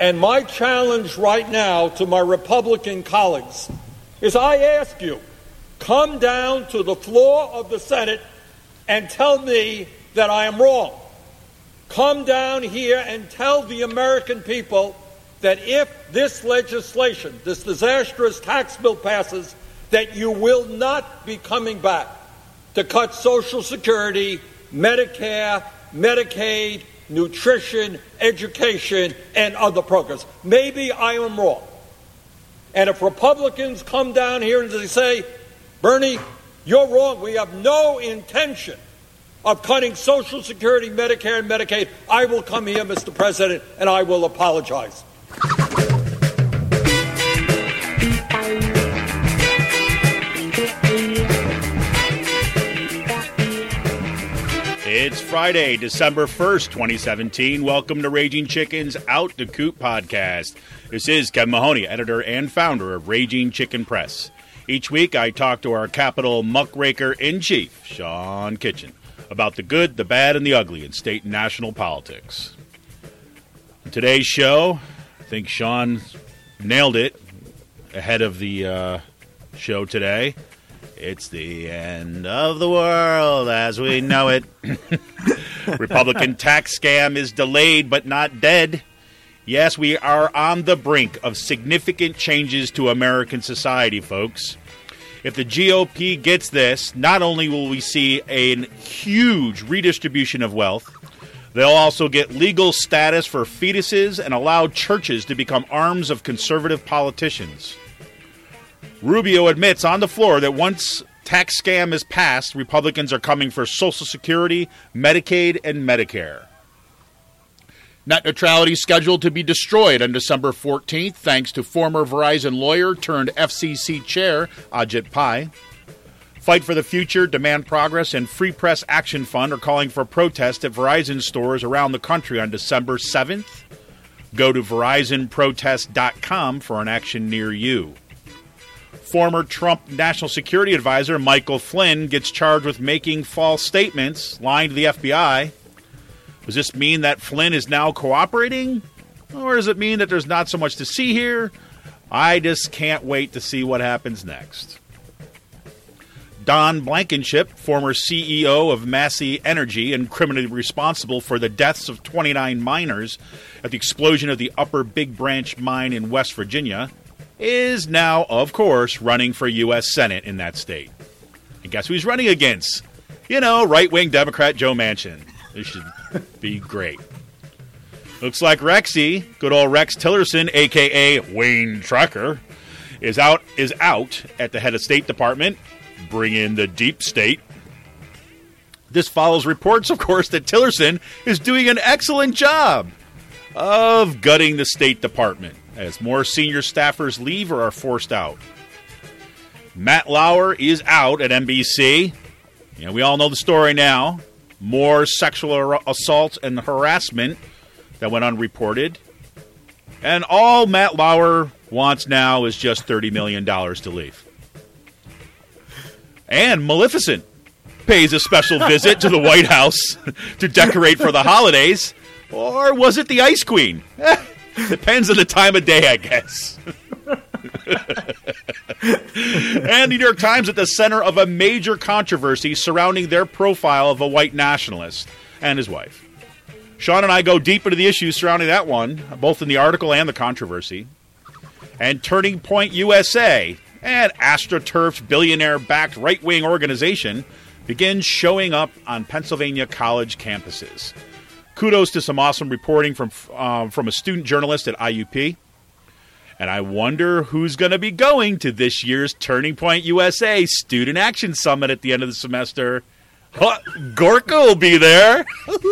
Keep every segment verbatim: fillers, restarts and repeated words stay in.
And my challenge right now to my Republican colleagues is I ask you, come down to the floor of the Senate and tell me that I am wrong. Come down here and tell the American people that if this legislation, this disastrous tax bill passes, that you will not be coming back to cut Social Security, Medicare, Medicaid, nutrition, education, and other programs. Maybe I am wrong. And if Republicans come down here and they say, Bernie, you're wrong, we have no intention of cutting Social Security, Medicare, and Medicaid, I will come here, Mister President, and I will apologize. It's Friday, December first, twenty seventeen. Welcome to Raging Chicken's Out the Coop podcast. This is Kevin Mahoney, editor and founder of Raging Chicken Press. Each week, I talk to our Capitol muckraker-in-chief, Sean Kitchen, about the good, the bad, and the ugly in state and national politics. On today's show, I think Sean nailed it ahead of the uh, show today. It's the end of the world as we know it. Republican tax scam is delayed but not dead. Yes, we are on the brink of significant changes to American society, folks. If the G O P gets this, not only will we see a huge redistribution of wealth, they'll also get legal status for fetuses and allow churches to become arms of conservative politicians. Rubio admits on the floor that once tax scam is passed, Republicans are coming for Social Security, Medicaid, and Medicare. Net neutrality scheduled to be destroyed on December fourteenth, thanks to former Verizon lawyer turned F C C chair Ajit Pai. Fight for the Future, Demand Progress, and Free Press Action Fund are calling for protests at Verizon stores around the country on December seventh. Go to verizon protest dot com for an action near you. Former Trump National Security Advisor Michael Flynn gets charged with making false statements, lying to the F B I. Does this mean that Flynn is now cooperating? Or does it mean that there's not so much to see here? I just can't wait to see what happens next. Don Blankenship, former C E O of Massey Energy and criminally responsible for the deaths of twenty-nine miners at the explosion of the Upper Big Branch mine in West Virginia, is now, of course, running for U S Senate in that state. And guess who he's running against? You know, right-wing Democrat Joe Manchin. This should be great. Looks like Rexy, good old Rex Tillerson, a k a. Wayne Tracker, is out is out at the head of State Department. Bring in the deep state. This follows reports, of course, that Tillerson is doing an excellent job of gutting the State Department as more senior staffers leave or are forced out. Matt Lauer is out at N B C. You know, we all know the story now. More sexual assault and harassment that went unreported. And all Matt Lauer wants now is just thirty million dollars to leave. And Maleficent pays a special visit to the White House to decorate for the holidays. Or was it the Ice Queen? Depends on the time of day, I guess. And the New York Times at the center of a major controversy surrounding their profile of a white nationalist and his wife. Sean and I go deep into the issues surrounding that one, both in the article and the controversy. And Turning Point U S A, an AstroTurf's billionaire-backed right-wing organization, begins showing up on Pennsylvania college campuses. Kudos to some awesome reporting from um, from a student journalist at I U P. And I wonder who's going to be going to this year's Turning Point U S A Student Action Summit at the end of the semester. Huh, Gorka will be there.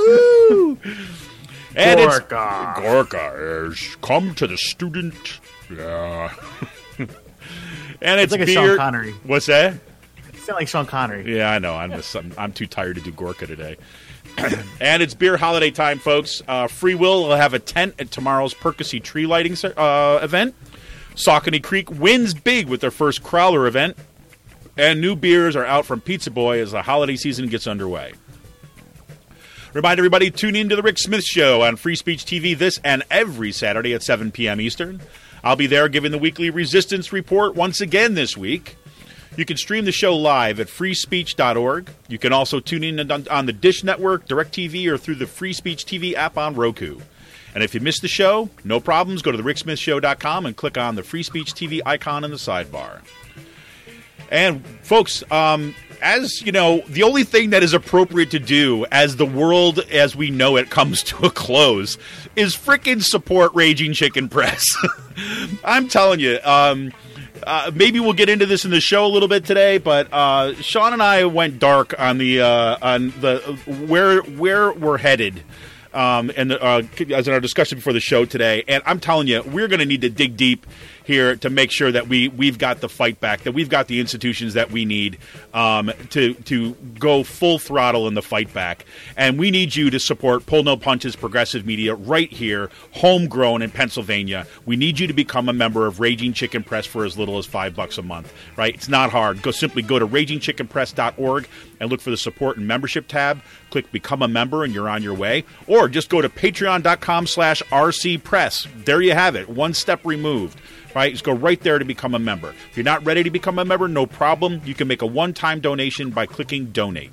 And Gorka. It's, Gorka is come to the student. Yeah. And it's, it's like beer. a Sean Connery. What's that? It sounds like Sean Connery. Yeah, I know. I'm just, I'm, I'm too tired to do Gorka today. And it's beer holiday time, folks. Uh, Free Will will have a tent at tomorrow's Percy tree lighting uh, event. Saucony Creek wins big with their first Crowler event. And new beers are out from Pizza Boy as the holiday season gets underway. Remind everybody, tune in to The Rick Smith Show on Free Speech T V this and every Saturday at seven p.m. Eastern. I'll be there giving the weekly Resistance Report once again this week. You can stream the show live at free speech dot org. You can also tune in on, on the Dish Network, DirecTV, or through the Free Speech T V app on Roku. And if you missed the show, no problems. Go to the rick smith show dot com and click on the Free Speech T V icon in the sidebar. And, folks, um, as you know, the only thing that is appropriate to do as the world as we know it comes to a close is frickin' support Raging Chicken Press. I'm telling you, um, uh, maybe we'll get into this in the show a little bit today, but uh, Sean and I went dark on the uh, on the where where we're headed. Um, and uh, as in our discussion before the show today, and I'm telling you, we're going to need to dig deep here to make sure that we we've got the fight back, that we've got the institutions that we need um, to to go full throttle in the fight back. And we need you to support Pull No Punches Progressive Media right here, homegrown in Pennsylvania. We need you to become a member of Raging Chicken Press for as little as five bucks a month. Right? It's not hard. Go simply go to raging chicken press dot org and look for the support and membership tab. Click Become a Member, and you're on your way. Or just go to patreon dot com slash R C Press. There you have it. One step removed. Right? Just go right there to become a member. If you're not ready to become a member, no problem. You can make a one-time donation by clicking Donate.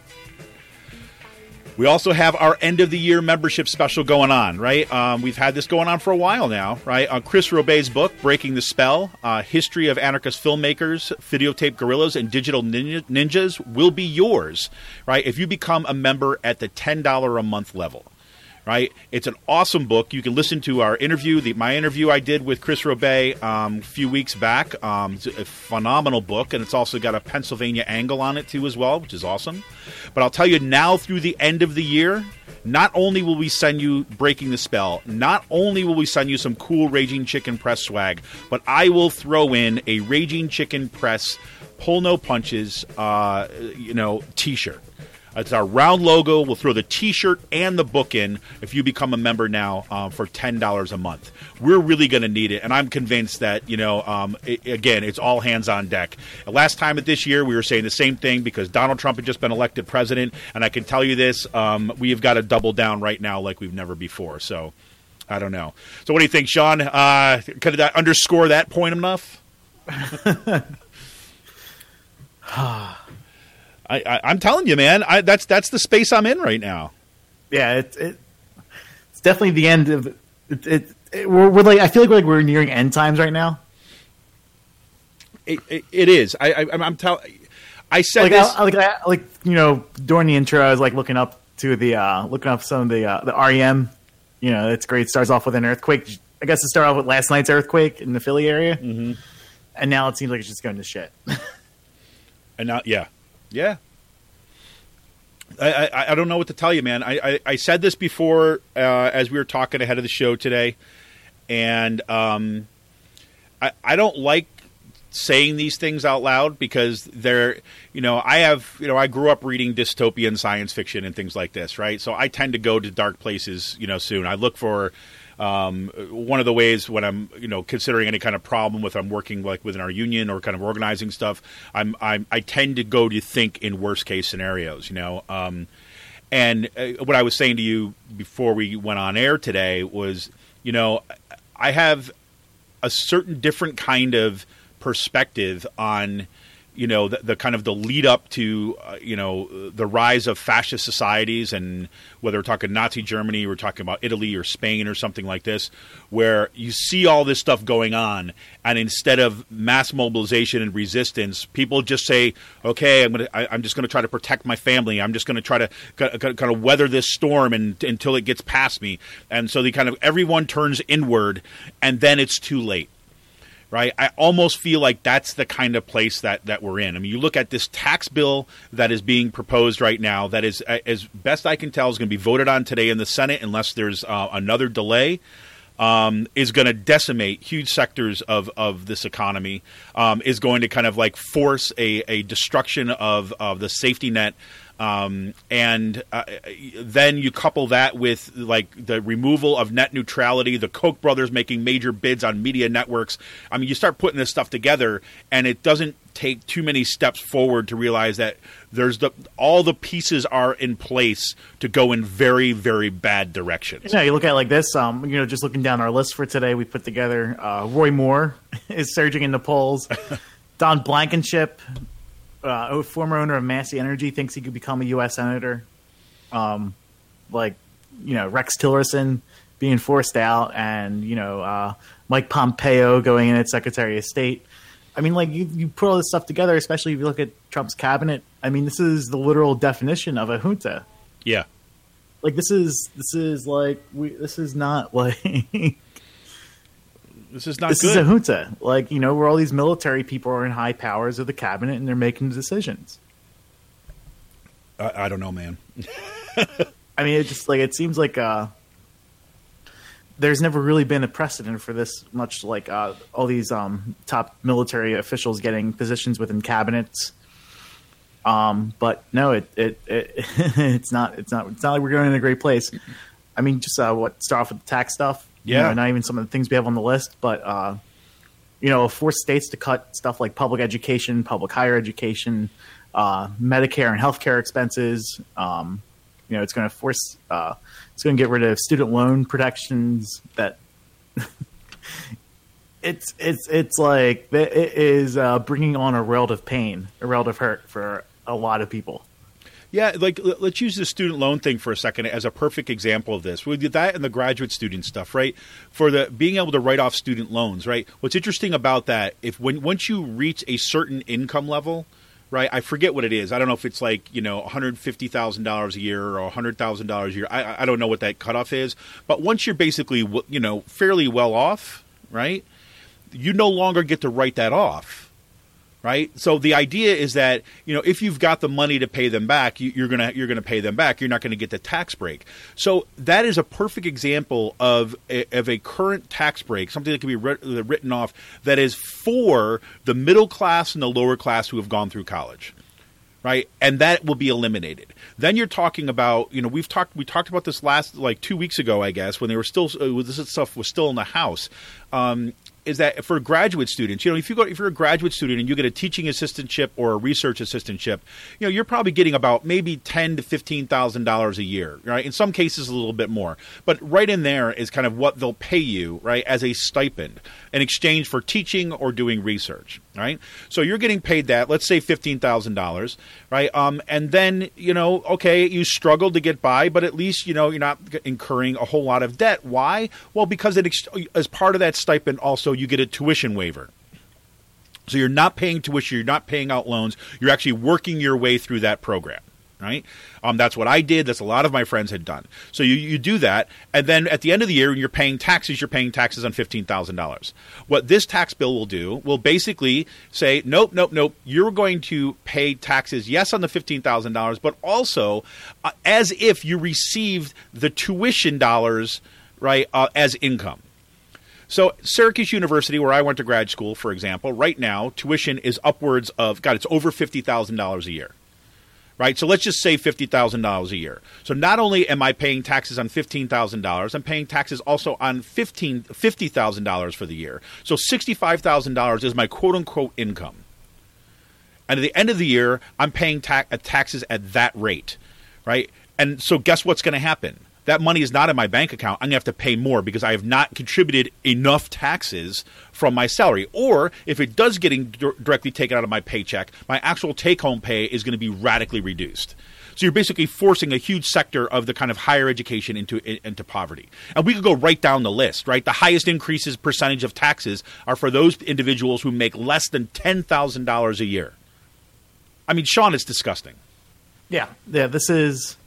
We also have our end-of-the-year membership special going on, right? Um, we've had this going on for a while now, right? On Chris Robay's book, Breaking the Spell, uh, History of Anarchist Filmmakers, Videotape Guerrillas, and Digital Ninja- Ninjas will be yours, right? If you become a member at the ten dollars a month level. Right, it's an awesome book. You can listen to our interview, the, my interview I did with Chris Robay um, a few weeks back. Um, it's a phenomenal book, and it's also got a Pennsylvania angle on it too as well, which is awesome. But I'll tell you now, through the end of the year, not only will we send you Breaking the Spell, not only will we send you some cool Raging Chicken Press swag, but I will throw in a Raging Chicken Press Pull No Punches, uh, you know, T-shirt. It's our round logo. We'll throw the T-shirt and the book in if you become a member now uh, for ten dollars a month. We're really going to need it, and I'm convinced that, you know, um, it, again, it's all hands on deck. Last time at this year, we were saying the same thing because Donald Trump had just been elected president, and I can tell you this, um, we have got to double down right now like we've never before. So, I don't know. So what do you think, Sean? Uh, could that underscore that point enough? I, I, I'm telling you, man. I, that's that's the space I'm in right now. Yeah, it's it, it's definitely the end of it. it, it we're, we're like I feel like we're like we're nearing end times right now. It it, it is. I, I I'm telling. I said like, this I, like I, like you know during the intro, I was like looking up to the uh, looking up some of the uh, the R E M. You know, it's great. It starts off with an earthquake. I guess it started off with last night's earthquake in the Philly area, mm-hmm. and now it seems like it's just going to shit. And now, yeah. Yeah, I, I I don't know what to tell you, man. I, I, I said this before uh, as we were talking ahead of the show today, and um, I I don't like saying these things out loud because they're, you know, I have, you know, I grew up reading dystopian science fiction and things like this, right? So I tend to go to dark places, you know, soon. I look for. Um, one of the ways when I'm, you know, considering any kind of problem with I'm working like within our union or kind of organizing stuff, I'm, I'm I tend to go to think in worst case scenarios, you know. Um, and uh, what I was saying to you before we went on air today was, you know, I have a certain different kind of perspective on, you know, the, the kind of the lead up to, uh, you know, the rise of fascist societies, and whether we're talking Nazi Germany, we're talking about Italy or Spain or something like this, where you see all this stuff going on, and instead of mass mobilization and resistance, people just say, okay, I'm gonna, I, I'm just going to try to protect my family. I'm just going to try to kind of weather this storm and, until it gets past me. And so the kind of everyone turns inward, and then it's too late. Right, I almost feel like that's the kind of place that, that we're in. I mean, you look at this tax bill that is being proposed right now that is, as best I can tell, is going to be voted on today in the Senate unless there's uh, another delay, um, is going to decimate huge sectors of, of this economy, um, is going to kind of like force a, a destruction of, of the safety net. Um, and uh, then you couple that with like the removal of net neutrality, the Koch brothers making major bids on media networks. I mean, you start putting this stuff together, and it doesn't take too many steps forward to realize that there's the all the pieces are in place to go in very, very bad directions. Yeah, you look at it like this. Um, you know, just looking down our list for today, we put together uh, Roy Moore is surging in the polls. Don Blankenship, uh, former owner of Massey Energy, thinks he could become a U S senator. Um, like, you know, Rex Tillerson being forced out, and you know, uh, Mike Pompeo going in as Secretary of State. I mean, like, you, you put all this stuff together, especially if you look at Trump's cabinet. I mean, this is the literal definition of a junta. Yeah. Like, this is, this is like, we, this is not like, this is not this good. is a junta. Like, you know, where all these military people are in high powers of the cabinet and they're making decisions. I, I don't know, man. I mean, it just like, it seems like, uh, there's never really been a precedent for this much, like uh, all these um, top military officials getting positions within cabinets. Um, but no, it, it, it it's not it's not it's not like we're going in a great place. I mean, just uh, what start off with the tax stuff. Yeah, you know, not even some of the things we have on the list, but uh, you know, force states to cut stuff like public education, public higher education, uh, Medicare and healthcare expenses. Um, you know, it's going to force. Uh, It's going to get rid of student loan protections. That it's it's it's like it is uh, bringing on a world of pain, a world of hurt for a lot of people. Yeah, like let's use the student loan thing for a second as a perfect example of this. We did that in the graduate student stuff, right? For the being able to write off student loans, right? What's interesting about that, if when once you reach a certain income level. Right, I forget what it is. I don't know if it's like, you know, one hundred fifty thousand dollars a year or one hundred thousand dollars a year. I, I don't know what that cutoff is. But once you're basically, you know, fairly well off, right, you no longer get to write that off. Right. So the idea is that, you know, if you've got the money to pay them back, you, you're going to you're going to pay them back. You're not going to get the tax break. So that is a perfect example of a, of a current tax break, something that can be writ- written off that is for the middle class and the lower class who have gone through college. Right. And that will be eliminated. Then you're talking about, you know, we've talked we talked about this last like two weeks ago, I guess, when they were still uh, this stuff was still in the House. Um, is that for graduate students, you know, if you go, if you're a graduate student and you get a teaching assistantship or a research assistantship, you know, you're probably getting about maybe ten to fifteen thousand dollars a year, right? In some cases, a little bit more, but right in there is kind of what they'll pay you, right, as a stipend in exchange for teaching or doing research, right? So you're getting paid that, let's say fifteen thousand dollars, right? Um, and then, you know, okay, you struggle to get by, but at least, you know, you're not incurring a whole lot of debt. Why? Well, because it ex- as part of that stipend, also you get a tuition waiver. So you're not paying tuition, you're not paying out loans, you're actually working your way through that program, right? Um, that's what I did. That's a lot of my friends had done. So you, you do that, and then at the end of the year, when you're paying taxes, you're paying taxes on fifteen thousand dollars. What this tax bill will do will basically say, nope, nope, nope, you're going to pay taxes, yes, on the fifteen thousand dollars, but also uh, as if you received the tuition dollars, right, uh, as income. So Syracuse University, where I went to grad school, for example, right now, tuition is upwards of, God, it's over fifty thousand dollars a year, right? So let's just say fifty thousand dollars a year. So not only am I paying taxes on fifteen thousand dollars, I'm paying taxes also on fifteen, fifty thousand dollars for the year. So sixty-five thousand dollars is my quote-unquote income. And at the end of the year, I'm paying ta- taxes at that rate, right? And so guess what's going to happen? That money is not in my bank account. I'm going to have to pay more because I have not contributed enough taxes from my salary. Or if it does get in- directly taken out of my paycheck, my actual take-home pay is going to be radically reduced. So you're basically forcing a huge sector of the kind of higher education into into poverty. And we could go right down the list, right? The highest increases percentage of taxes are for those individuals who make less than ten thousand dollars a year. I mean, Sean, it's disgusting. Yeah. Yeah, this is...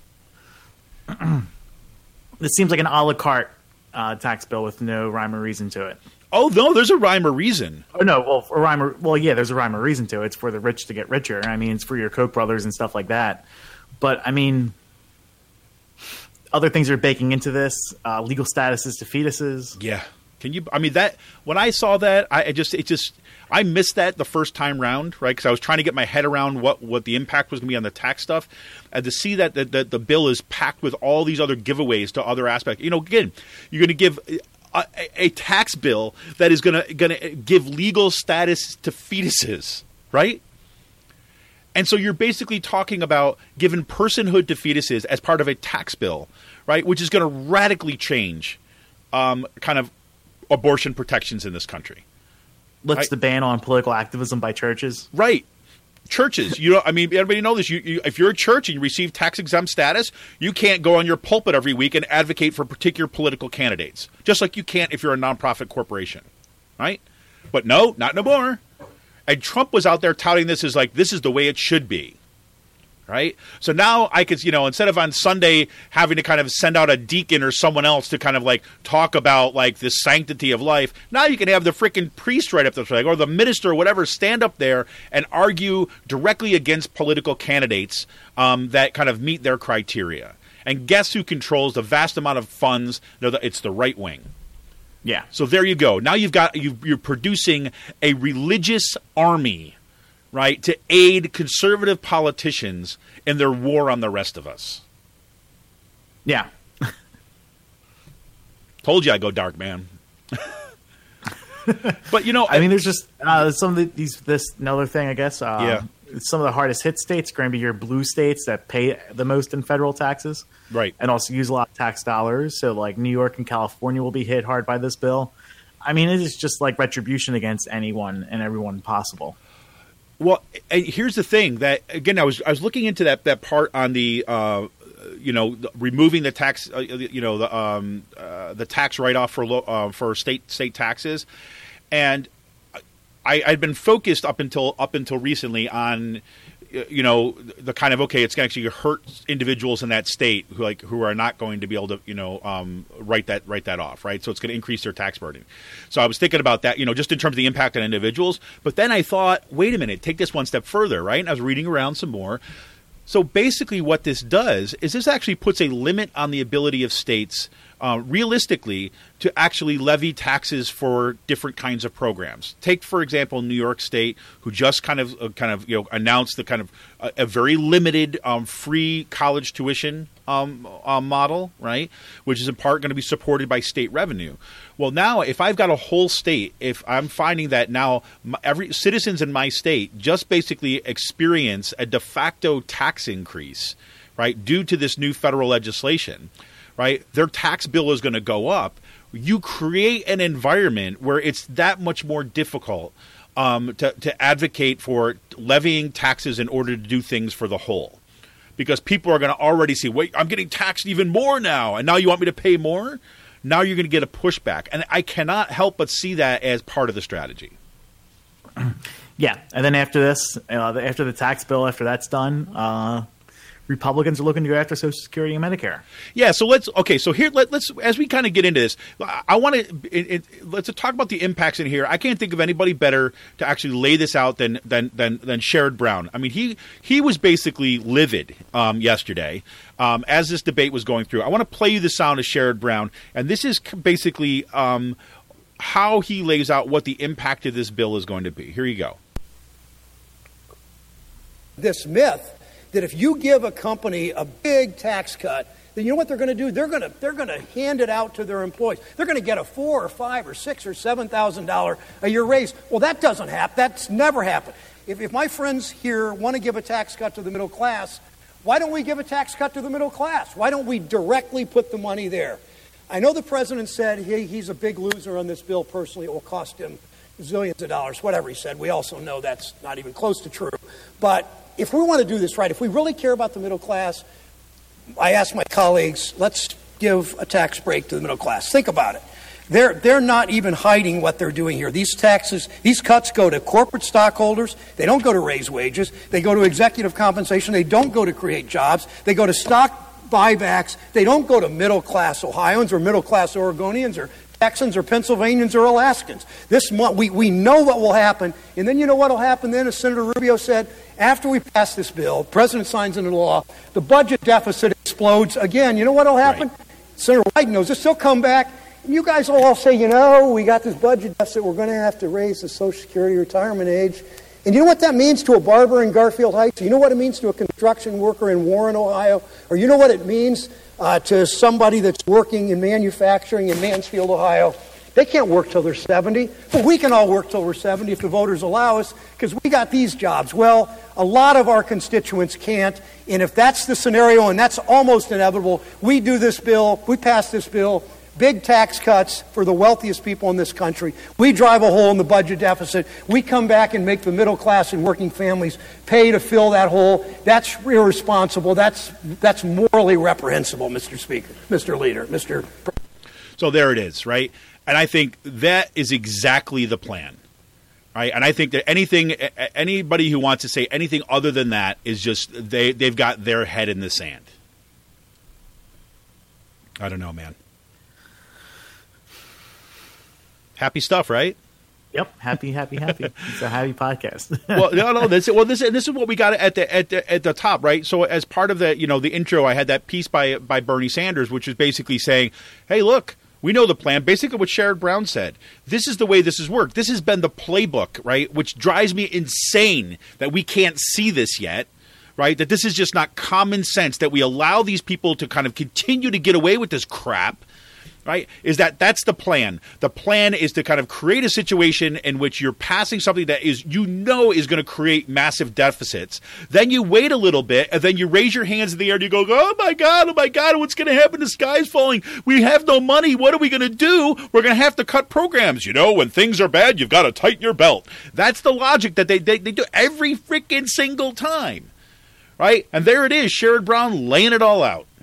This seems like an a la carte uh, tax bill with no rhyme or reason to it. Oh, no, there's a rhyme or reason. Oh, no, well, a rhyme or, well, yeah, there's a rhyme or reason to it. It's for the rich to get richer. I mean, it's for your Koch brothers and stuff like that. But, I mean, other things are baking into this. Uh, legal statuses to fetuses. Yeah. Can you, I mean, that, when I saw that, I, I just, it just, I missed that the first time round, right? Because I was trying to get my head around what, what the impact was going to be on the tax stuff. And to see that the, the, the bill is packed with all these other giveaways to other aspects. You know, again, you're going to give a, a tax bill that is going to going to give legal status to fetuses. right? And so you're basically talking about giving personhood to fetuses as part of a tax bill, right, which is going to radically change um, kind of abortion protections in this country. Lifts right? the ban on political activism by churches. Right. Churches, you know, I mean, everybody know this. You, you, if you're a church and you receive tax-exempt status, you can't go on your pulpit every week and advocate for particular political candidates, just like you can't if you're a nonprofit corporation, right? But no, not no more. And Trump was out there touting this as like, this is the way it should be, right? So now I could, you know, instead of on Sunday having to kind of send out a deacon or someone else to kind of like talk about like the sanctity of life, now you can have the freaking priest right up there, or the minister or whatever, stand up there and argue directly against political candidates um, that kind of meet their criteria. And guess who controls the vast amount of funds? No, it's the right wing. Yeah. So there you go. Now you've got you you're producing a religious army, right, to aid conservative politicians in their war on the rest of us. Yeah. Told you I go dark, man. But you know, I mean, there's just uh, some of the, these this another thing, I guess. Um, Yeah. Some of the hardest hit states are going to be your blue states that pay the most in federal taxes. Right. And also use a lot of tax dollars. So like New York and California will be hit hard by this bill. I mean, it is just like retribution against anyone and everyone possible. Well, and here's the thing that, again, I was I was looking into that, that part on the, uh, you know, the, removing the tax, uh, you know, the um, uh, the tax write-off for, lo- uh, for state state taxes. And I, I'd been focused up until up until recently on, you know, the kind of, okay, it's going to actually hurt individuals in that state who like who are not going to be able to, you know, um, write that write that off, right? So it's going to increase their tax burden. So I was thinking about that, you know, just in terms of the impact on individuals. But then I thought, wait a minute, take this one step further, right? And I was reading around some more. So basically what this does is this actually puts a limit on the ability of states uh, realistically to actually levy taxes for different kinds of programs. Take, for example, New York State, who just kind of uh, kind of you know announced the kind of uh, a very limited um, free college tuition um, uh, model, right, which is in part going to be supported by state revenue. Well, now if I've got a whole state, if I'm finding that now my, every citizens in my state just basically experience a de facto tax increase, right, due to this new federal legislation, right, their tax bill is going to go up. You create an environment where it's that much more difficult um, to, to advocate for levying taxes in order to do things for the whole. Because people are going to already see, wait, I'm getting taxed even more now, and now you want me to pay more? Now you're going to get a pushback. And I cannot help but see that as part of the strategy. Yeah. And then after this, uh, after the tax bill, after that's done, uh, Republicans are looking to go after Social Security and Medicare. Yeah, so let's okay. So here, let, let's as we kind of get into this, I want to let's talk about the impacts in here. I can't think of anybody better to actually lay this out than than than, than Sherrod Brown. I mean, he he was basically livid um, yesterday um, as this debate was going through. I want to play you the sound of Sherrod Brown, and this is basically um, how he lays out what the impact of this bill is going to be. Here you go. This myth that if you give a company a big tax cut, then you know what they're going to do? They're going to they're going to hand it out to their employees. They're going to get a four or five or six or seven thousand dollar a year raise. Well, that doesn't happen. That's never happened. If, if my friends here want to give a tax cut to the middle class, why don't we give a tax cut to the middle class? Why don't we directly put the money there? I know the president said he, he's a big loser on this bill personally. It will cost him zillions of dollars, whatever he said. We also know that's not even close to true. But if we want to do this right, if we really care about the middle class, I ask my colleagues, let's give a tax break to the middle class. Think about it. They're, they're not even hiding what they're doing here. These taxes, these cuts go to corporate stockholders. They don't go to raise wages. They go to executive compensation. They don't go to create jobs. They go to stock buybacks. They don't go to middle-class Ohioans or middle-class Oregonians or Texans or Pennsylvanians or Alaskans. This month, we, we know what will happen. And then you know what will happen then, as Senator Rubio said, after we pass this bill, the president signs into law, the budget deficit explodes again. You know what will happen? Right. Senator Wyden knows this. He'll come back, and you guys will all say, you know, we got this budget deficit. We're going to have to raise the Social Security retirement age. And you know what that means to a barber in Garfield Heights? You know what it means to a construction worker in Warren, Ohio? Or you know what it means uh, to somebody that's working in manufacturing in Mansfield, Ohio? They can't work till they're seventy, but we can all work till we're seventy if the voters allow us, because we got these jobs. Well, a lot of our constituents can't, and if that's the scenario, and that's almost inevitable, we do this bill, we pass this bill, big tax cuts for the wealthiest people in this country. We drive a hole in the budget deficit. We come back and make the middle class and working families pay to fill that hole. That's irresponsible. That's that's morally reprehensible, Mister Speaker, Mister Leader, Mister So there it is, right? And I think that is exactly the plan, right? And I think that anything, anybody who wants to say anything other than that is just they they've got their head in the sand. I don't know, man. Happy stuff, right? Yep, happy, happy, happy. It's a happy podcast. well, no, no. This, well, this, this is what we got at the at the at the top, right? So, as part of the, you know, the intro, I had that piece by by Bernie Sanders, which is basically saying, "Hey, look, we know the plan." Basically, what Sherrod Brown said. This is the way this has worked. This has been the playbook, right? Which drives me insane that we can't see this yet. Right? That this is just not common sense. That we allow these people to kind of continue to get away with this crap. Right? Is that that's the plan. The plan is to kind of create a situation in which you're passing something that is, you know, is going to create massive deficits. Then you wait a little bit, and then you raise your hands in the air and you go, oh my God, oh my God, what's going to happen? The sky's falling. We have no money. What are we going to do? We're going to have to cut programs. You know, when things are bad, you've got to tighten your belt. That's the logic that they, they, they do every freaking single time. Right? And there it is, Sherrod Brown laying it all out.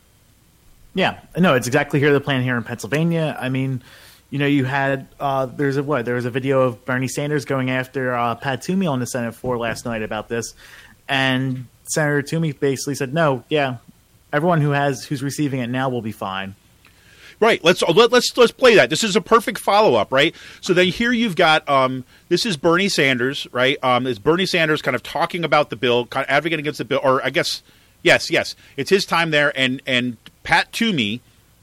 Yeah, no, it's exactly here the plan here in Pennsylvania. I mean, you know, you had uh, there's a what there was a video of Bernie Sanders going after uh, Pat Toomey on the Senate floor last night about this, and Senator Toomey basically said, "No, yeah, everyone who has who's receiving it now will be fine." Right. Let's let, let's let's play that. This is a perfect follow up, right? So then here you've got um, this is Bernie Sanders, right? Um, is Bernie Sanders kind of talking about the bill, kind of advocating against the bill, or I guess yes, yes, it's his time there, and and. Pat Toomey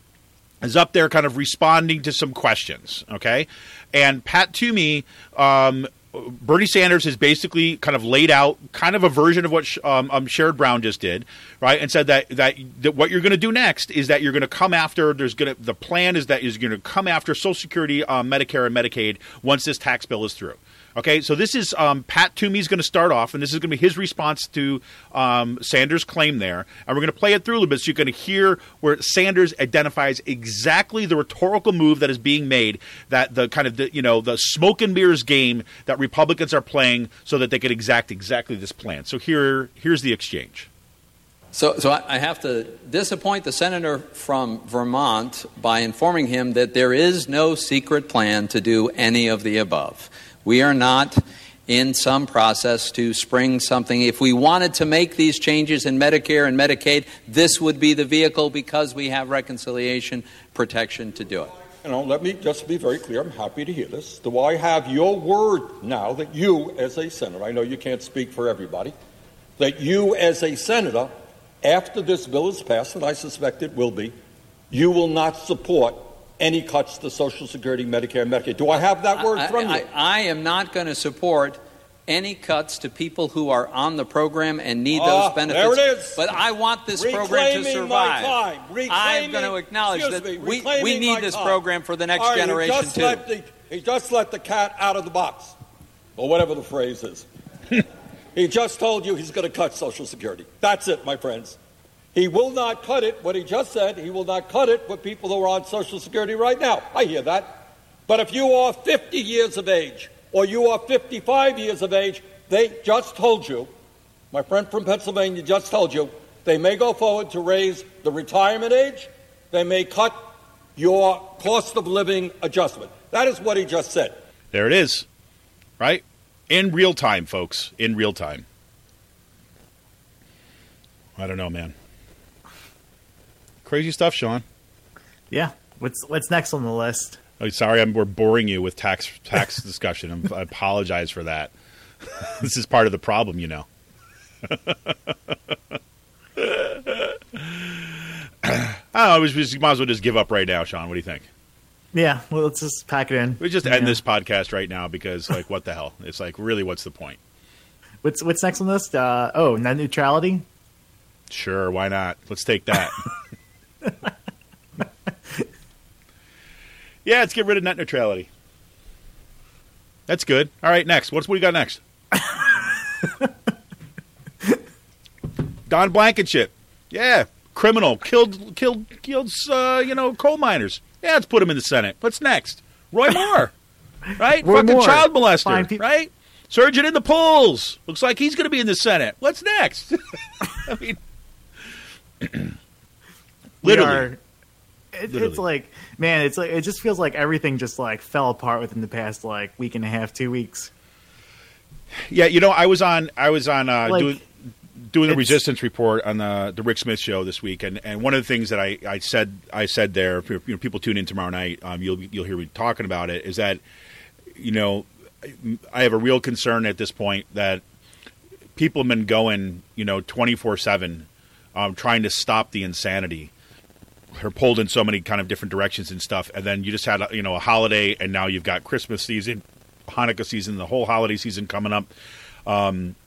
is up there kind of responding to some questions, okay? And Pat Toomey, um, Bernie Sanders has basically kind of laid out kind of a version of what um, um, Sherrod Brown just did, right? And said that that, that what you're going to do next is that you're going to come after, there's going to, the plan is that is going to come after Social Security, um, Medicare, and Medicaid once this tax bill is through. Okay, so this is um, Pat Toomey's going to start off, and this is going to be his response to um, Sanders' claim there. And we're going to play it through a little bit so you can hear where Sanders identifies exactly the rhetorical move that is being made, that the kind of, the, you know, the smoke and mirrors game that Republicans are playing so that they can exact exactly this plan. So here, here's the exchange. So, so I have to disappoint the senator from Vermont by informing him that there is no secret plan to do any of the above. We are not in some process to spring something. If we wanted to make these changes in Medicare and Medicaid, this would be the vehicle because we have reconciliation protection to do it. You know, let me just be very clear. I'm happy to hear this. Do I have your word now that you, as a senator, I know you can't speak for everybody, that you, as a senator, after this bill is passed, and I suspect it will be, you will not support any cuts to Social Security, Medicare, and Medicaid? Do I have that word I, from I, you? I, I am not going to support any cuts to people who are on the program and need uh, those benefits. There it is. But I want this Reclaiming program to survive. My time. Reclaiming, I'm going to acknowledge that me, we, we need this time. program for the next All right, generation, he just too. Let the, he just let the cat out of the box, or whatever the phrase is. He just told you he's going to cut Social Security. That's it, my friends. He will not cut it, what he just said, he will not cut it for people who are on Social Security right now. I hear that. But if you are fifty years of age or you are fifty-five years of age, they just told you, my friend from Pennsylvania just told you, they may go forward to raise the retirement age, they may cut your cost of living adjustment. That is what he just said. There it is, right? In real time, folks, in real time. I don't know, man. Crazy stuff, Sean. Yeah. What's what's next on the list? Oh, sorry, I'm, we're boring you with tax tax discussion. I'm, I apologize for that. This is part of the problem, you know. I was just, you might as well just give up right now, Sean. What do you think? Yeah, well, let's just pack it in. We just you end know. this podcast right now because, like, what the hell? It's like, really, what's the point? What's what's next on this? Uh, oh, net neutrality. Sure, why not? Let's take that. Yeah, let's get rid of net neutrality. That's good. All right, next. What's what we got next? Don Blankenship. Yeah, criminal. Killed, killed, killed. Uh, you know, coal miners. Yeah, let's put him in the Senate. What's next? Roy Moore, right? Roy Fucking Moore. child molester, Fine pe- right? Surgeon in the polls. Looks like he's going to be in the Senate. What's next? I mean, literally. Are, it, literally. It's like, man, it's like it just feels like everything just like fell apart within the past like week and a half, two weeks. Yeah, you know, I was on. I was on uh, Like, doing doing the it's- Resistance Report on the the Rick Smith show this week, and, and one of the things that I, I said I said there, if you know, people tune in tomorrow night, um, you'll you'll hear me talking about it. Is that, you know, I have a real concern at this point that people have been going, you know, twenty-four seven, um, trying to stop the insanity. They're pulled in so many kind of different directions and stuff, and then you just had a, you know a holiday, and now you've got Christmas season, Hanukkah season, the whole holiday season coming up. Um,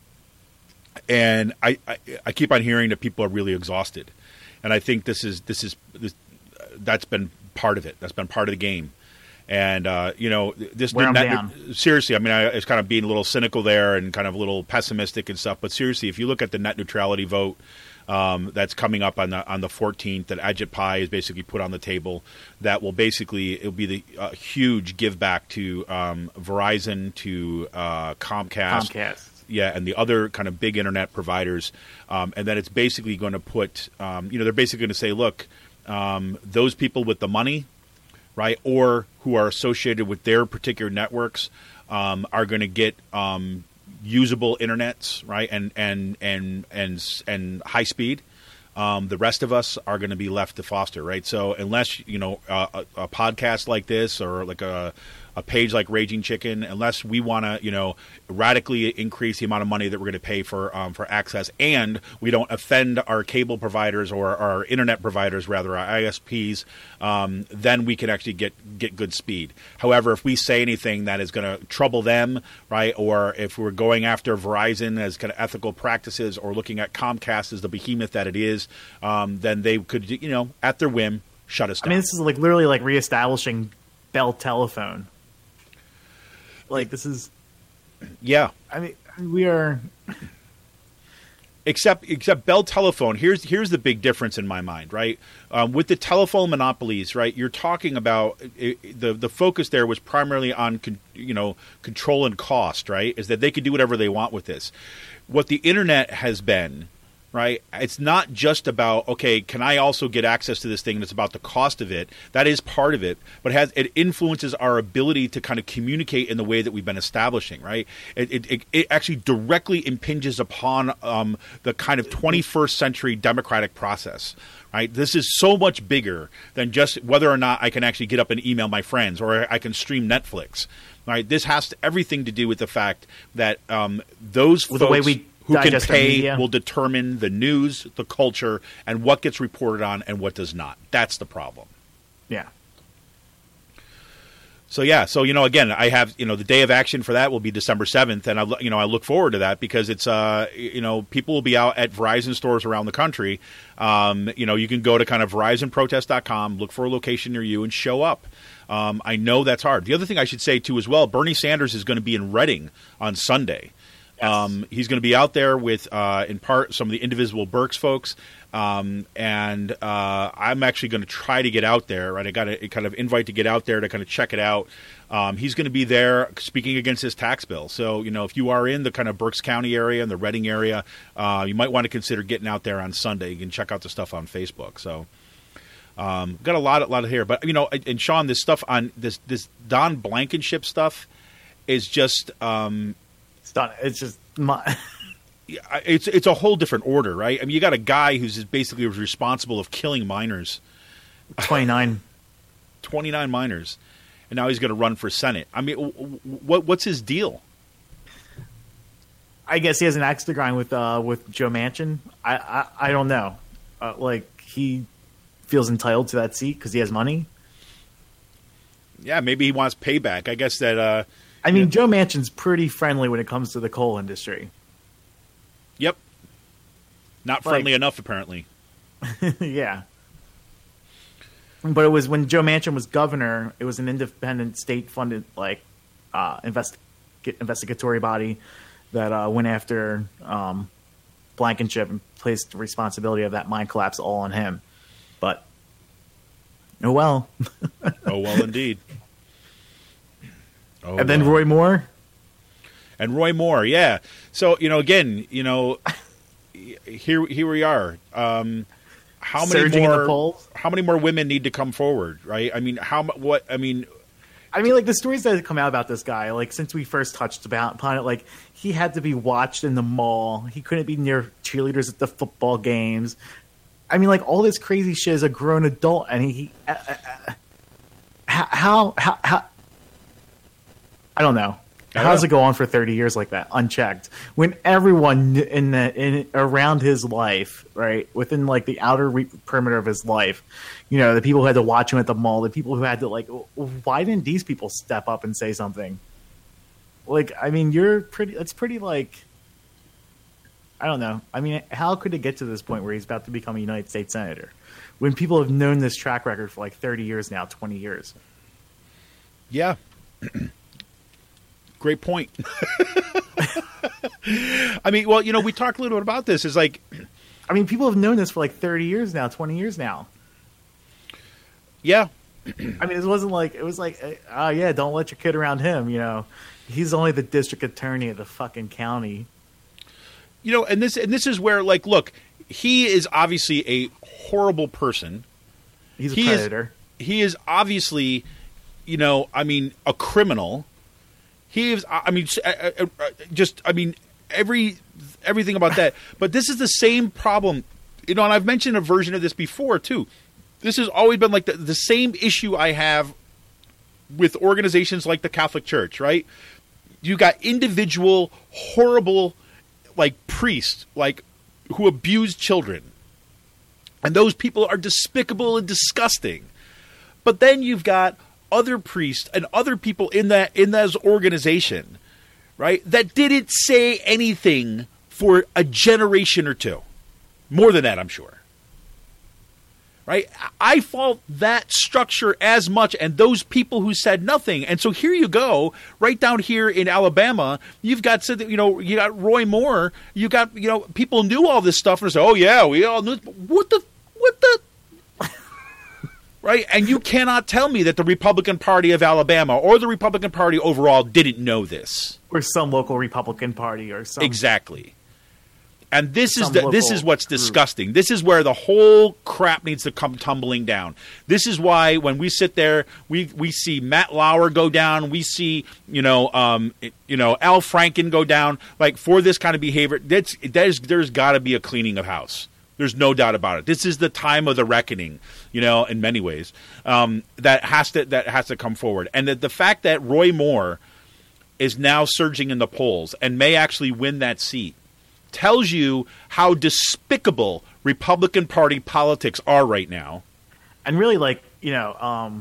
and I, I, I keep on hearing that people are really exhausted, and I think this is this is this, that's been part of it. That's been part of the game, and uh, you know this Wear 'em net, down. seriously. I mean, I was kind of being a little cynical there and kind of a little pessimistic and stuff. But seriously, if you look at the net neutrality vote um, that's coming up on the on the fourteenth, that Ajit Pai is basically put on the table, that will basically it'll be the uh, huge give back to um, Verizon, to uh, Comcast. Comcast. Yeah, and the other kind of big internet providers, um, and then it's basically going to put, um, you know, they're basically going to say, look, um, those people with the money, right, or who are associated with their particular networks, um, are going to get um, usable internets, right, and and and and and high speed. Um, the rest of us are going to be left to foster, right? So unless you know uh, a, a podcast like this or like a a page like Raging Chicken, unless we want to, you know, radically increase the amount of money that we're going to pay for um, for access, and we don't offend our cable providers or our internet providers, rather our I S Ps, um, then we can actually get get good speed. However, if we say anything that is going to trouble them, right, or if we're going after Verizon as kind of ethical practices, or looking at Comcast as the behemoth that it is, um, then they could, you know, at their whim, shut us down. I mean, this is like literally like reestablishing Bell Telephone. Like this is, yeah. I mean, we are. Except, except Bell Telephone. Here's here's the big difference in my mind, right? Um, with the telephone monopolies, right? You're talking about it, the the focus there was primarily on con, you know control and cost, right? Is that they could do whatever they want with this. What the internet has been, right? It's not just about, okay, can I also get access to this thing? And it's about the cost of it. That is part of it, but it has it influences our ability to kind of communicate in the way that we've been establishing, right? It it, it, it actually directly impinges upon um, the kind of twenty-first century democratic process, right? This is so much bigger than just whether or not I can actually get up and email my friends or I can stream Netflix, right? This has to, everything to do with the fact that um, those With folks the way we who can digest our pay media. will determine the news, the culture, and what gets reported on and what does not. That's the problem. Yeah. So yeah, so you know, again, I have you know the day of action for that will be December seventh, and I lo- you know I look forward to that because it's uh you know people will be out at Verizon stores around the country. Um, you know, you can go to kind of Verizon Protest dot com, look for a location near you, and show up. Um, I know that's hard. The other thing I should say too as well, Bernie Sanders is going to be in Reading on Sunday. Yes. Um, he's going to be out there with, uh, in part, some of the Indivisible Burks folks, um, and uh, I'm actually going to try to get out there. Right, I got a kind of invite to get out there to kind of check it out. Um, he's going to be there speaking against his tax bill. So, you know, if you are in the kind of Berks County area and the Reading area, uh, you might want to consider getting out there on Sunday. You can check out the stuff on Facebook. So, um, got a lot, a lot of here. But you know, and Sean, this stuff on this this Don Blankenship stuff is just. Um, It's done. It's just my. It's it's a whole different order, right? I mean, you got a guy who's basically responsible of killing minors, twenty-nine. twenty-nine minors, and now he's going to run for Senate. I mean, what what's his deal? I guess he has an axe to grind with uh, with Joe Manchin. I I, I don't know. Uh, like he feels entitled to that seat because he has money. Yeah, maybe he wants payback. I guess that. Uh, I mean, yeah. Joe Manchin's pretty friendly when it comes to the coal industry. Yep. Not Like- friendly enough, apparently. Yeah. but it was when Joe Manchin was governor. It was an independent, state-funded, like uh, invest- investigatory body that uh, went after um, Blankenship and placed the responsibility of that mine collapse all on him. But oh well. Oh well, indeed. Oh, and then well. Roy Moore. And Roy Moore, yeah. So you know, again, you know, here here we are. Um, how many Surging more? in the polls. How many more women need to come forward? Right? I mean, how what? I mean. I mean, like, the stories that have come out about this guy, like, since we first touched about upon it, like, he had to be watched in the mall. He couldn't be near cheerleaders at the football games. I mean, like, all this crazy shit as a grown adult, and he... he uh, uh, how, how, how... I don't know. I How does know. it go on for thirty years like that, unchecked? When everyone in the in around his life, right, within like the outer re- perimeter of his life, you know, the people who had to watch him at the mall, the people who had to like, why didn't these people step up and say something? Like, I mean, you're pretty. It's pretty like, I don't know. I mean, how could it get to this point where he's about to become a United States senator when people have known this track record for like thirty years now, twenty years? Yeah. Great point. I mean, well, you know, we talked a little bit about this. Is like, I mean, people have known this for like thirty years now, twenty years now. yeah, I mean, it wasn't like, it was like, oh, yeah, don't let your kid around him, you know. He's only the district attorney of the fucking county. you know, and this and this is where, like, look, he is obviously a horrible person. He's a he predator. Is, he is obviously, you know, I mean, a criminal. He is, I mean, just, I mean, every everything about that. But this is the same problem, you know, and I've mentioned a version of this before, too. This has always been like the, the same issue I have with organizations like the Catholic Church, right? You got individual, horrible, like, priests, like, who abuse children. And those people are despicable and disgusting. But then you've got other priests and other people in that in that organization, right, that didn't say anything for a generation or two. More than that, I'm sure. Right? I fault that structure as much and those people who said nothing. And so here you go, right down here in Alabama, you've got, you know, you got Roy Moore, you got, you know, people knew all this stuff and say, oh yeah, we all knew. What the, what the, right? And you cannot tell me that the Republican Party of Alabama or the Republican Party overall didn't know this. Or some local Republican Party or some. Exactly. And this is Some the, this is what's group. disgusting. This is where the whole crap needs to come tumbling down. This is why when we sit there, we we see Matt Lauer go down. We see you know um, you know Al Franken go down. Like for this kind of behavior, that's that is there's got to be a cleaning of house. There's no doubt about it. This is the time of the reckoning. You know, in many ways, um, that has to that has to come forward. And the, the fact that Roy Moore is now surging in the polls and may actually win that seat tells you how despicable Republican Party politics are right now. And really, like, you know, um,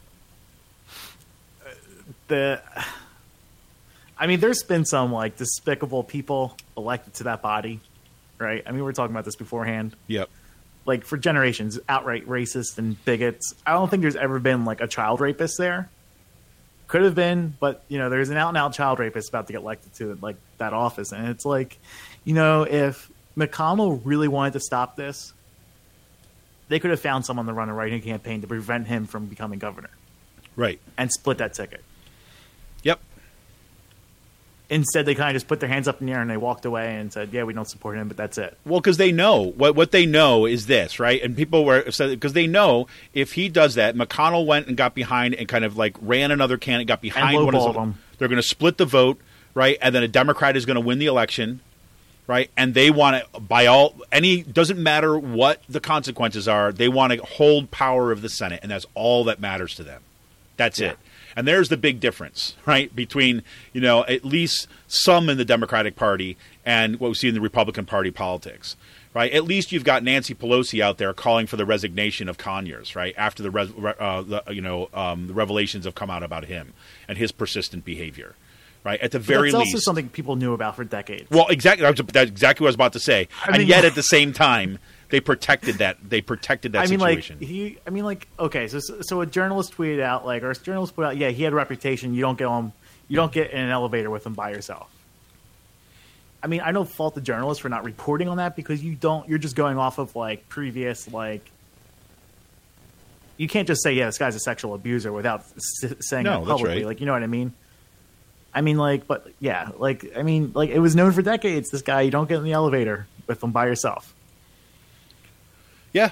the, I mean, there's been some, like, despicable people elected to that body, right? I mean, we were talking about this beforehand. Yep. Like, for generations, outright racist and bigots. I don't think there's ever been, like, a child rapist there. Could have been, but, you know, there's an out-and-out child rapist about to get elected to, like, that office. And it's like, you know, if McConnell really wanted to stop this, they could have found someone to run a writing campaign to prevent him from becoming governor. Right. And split that ticket. Yep. Instead, they kind of just put their hands up in the air and they walked away and said, yeah, we don't support him, but that's it. Well, because they know what what they know is this, right? And people were because they know if he does that, McConnell went and got behind and kind of like ran another candidate, got behind And one of lowballed them. him. They're going to split the vote, right? And then a Democrat is going to win the election, right? And they want to, by all any doesn't matter what the consequences are, they want to hold power of the Senate, and that's all that matters to them. That's Yeah. it. And there's the big difference, right, between, you know, at least some in the Democratic Party and what we see in the Republican Party politics, right? At least you've got Nancy Pelosi out there calling for the resignation of Conyers, right, after the, res- uh, the you know, um, the revelations have come out about him and his persistent behavior, right? At the very That's least. also something people knew about for decades. Well, exactly. That's exactly what I was about to say. I and mean- yet, at the same time, they protected that. They protected that I mean, situation. like he. I mean, like okay. So so a journalist tweeted out, like, or a journalist put out, yeah, he had a reputation. You don't get him. You don't get in an elevator with him by yourself. I mean, I don't fault the journalist for not reporting on that because you don't. You're just going off of like previous like. You can't just say, yeah, this guy's a sexual abuser without s- saying No, it that's publicly. right. Like, you know what I mean? I mean, like, but yeah, like, I mean, like, it was known for decades. This guy, you don't get in the elevator with him by yourself. Yeah.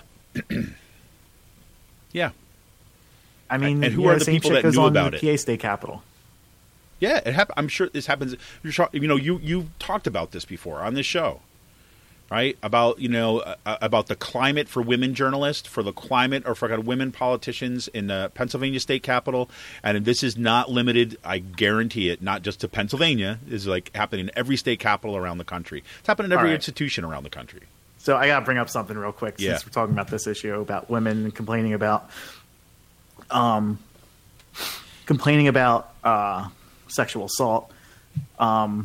yeah. I mean, and who yeah, are the same people chick that goes knew on about the it? P A state capitol. Yeah, it hap- I'm sure this happens. You're sure, you know, you you talked about this before on this show, right? About you know uh, about the climate for women journalists, for the climate or for kind of women politicians in the Pennsylvania state capitol, and this is not limited. I guarantee it, not just to Pennsylvania. This is like happening in every state capitol around the country. It's happening in every All right. institution around the country. So I got to bring up something real quick since Yeah. we're talking about this issue about women complaining about, um, complaining about uh, sexual assault. Um,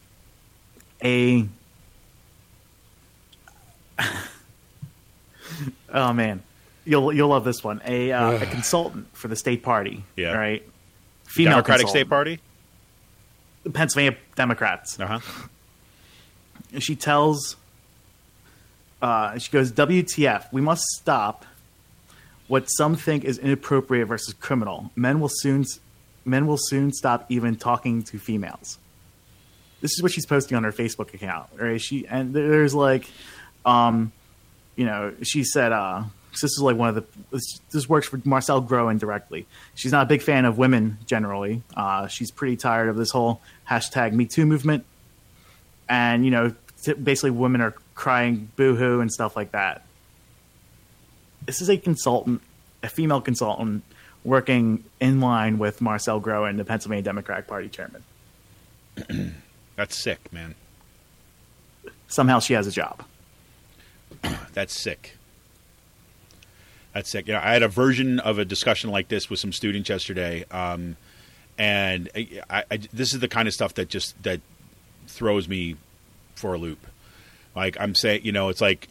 a oh man, you'll you'll love this one. A, uh, a consultant for the state party, Yeah. right? Female Democratic consultant. State Party. The Pennsylvania Democrats. Uh huh. She tells, uh, she goes, W T F, we must stop what some think is inappropriate versus criminal. Men will soon, men will soon stop even talking to females. This is what she's posting on her Facebook account, right? She and there's like, um, you know, she said, uh, this is like one of the this, this works for Marcel Gros indirectly. She's not a big fan of women generally. Uh, she's pretty tired of this whole hashtag Me Too movement, and you know, t- basically women are crying boo-hoo and stuff like that. This is a consultant, a female consultant, working in line with Marcel Gros and the Pennsylvania Democratic Party chairman. That's sick, man. Somehow she has a job. That's sick. That's sick. You know, I had a version of a discussion like this with some students yesterday, um, and I, I, I, this is the kind of stuff that just that throws me for a loop. Like I'm saying, you know, it's like.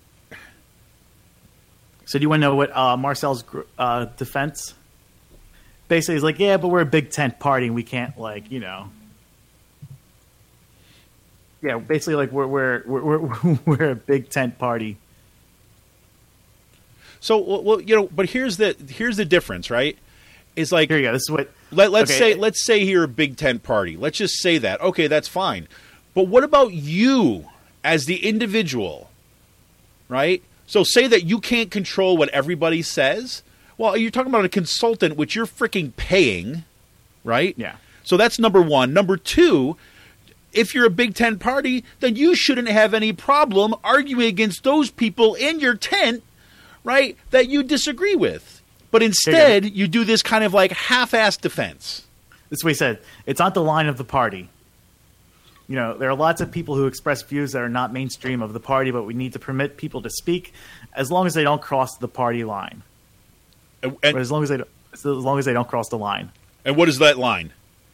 So do you want to know what uh, Marcel's uh, defense? Basically, he's like, yeah, but we're a big tent party, and we can't, like, you know. Yeah, basically, like we're we're we're we're, we're a big tent party. So well, you know, but here's the here's the difference, right? Is like Here you go. This is what. let, let's okay. say let's say you're a big tent party. Let's just say that. Okay, that's fine. But what about you as the individual, right? So say that you can't control what everybody says. Well, you're talking about a consultant, which you're freaking paying, right? Yeah. So that's number one. Number two, if you're a Big Ten party, then you shouldn't have any problem arguing against those people in your tent, right, that you disagree with. But instead, you do this kind of like half-assed defense. This is what he said. It's not the line of the party. You know, there are lots of people who express views that are not mainstream of the party, but we need to permit people to speak as long as they don't cross the party line. And, But as long as they don't, as long as they don't cross the line. and what is that line?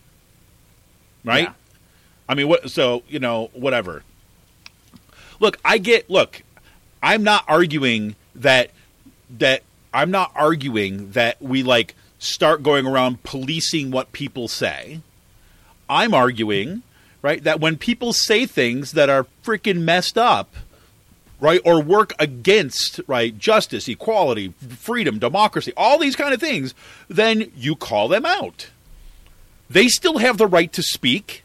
Right? Yeah. I mean, what? So, you know, whatever. Look, I get. Look, I'm not arguing that that I'm not arguing that we like start going around policing what people say. I'm arguing, right, that when people say things that are freaking messed up, right, or work against, right, justice, equality, freedom, democracy, all these kind of things, then you call them out. They still have the right to speak.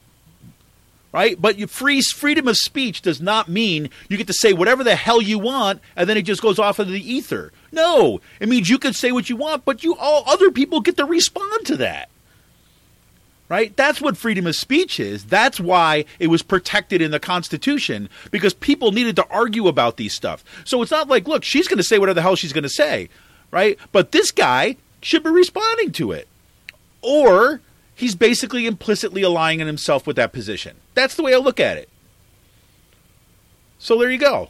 Right? But you free freedom of speech does not mean you get to say whatever the hell you want and then it just goes off into the ether. No. It means you can say what you want, but you all other people get to respond to that. Right? That's what freedom of speech is. That's why it was protected in the Constitution, because people needed to argue about these stuff. So it's not like, look, she's going to say whatever the hell she's going to say, right? But this guy should be responding to it. Or he's basically implicitly aligning himself with that position. That's the way I look at it. So there you go.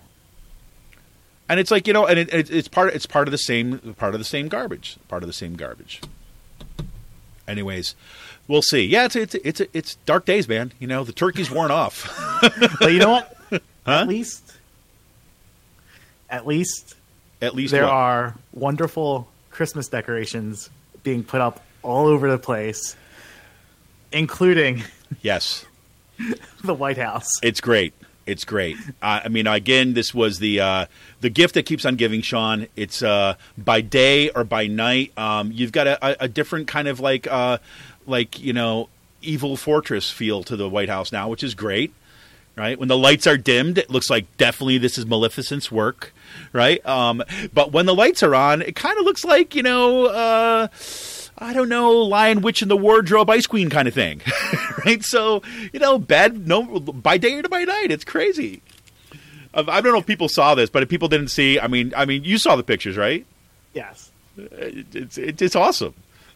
And it's like, you know, and it, it, it's part. It's part of the same. Part of the same garbage. Part of the same garbage. Anyways, we'll see. Yeah, it's it's it's it's dark days, man. You know, the turkey's worn off. But you know what? Huh? At least, at least At least there what? are wonderful Christmas decorations being put up all over the place, including Yes. the White House. It's great. It's great. Uh, I mean, again, this was the uh, the gift that keeps on giving, Sean. It's uh, by day or by night. Um, you've got a, a different kind of like uh, like you know evil fortress feel to the White House now, which is great. Right, when the lights are dimmed, it looks like definitely this is Maleficent's work. Right, um, but when the lights are on, it kind of looks like you know. Uh, I don't know, Lion Witch in the Wardrobe, Ice Queen kind of thing, right? So, you know, bad, no, by day or by night, it's crazy. I don't know if people saw this, but if people didn't see, I mean, I mean, you saw the pictures, right? Yes, It, it's it, it's awesome.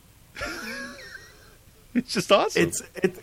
It's just awesome. it's it.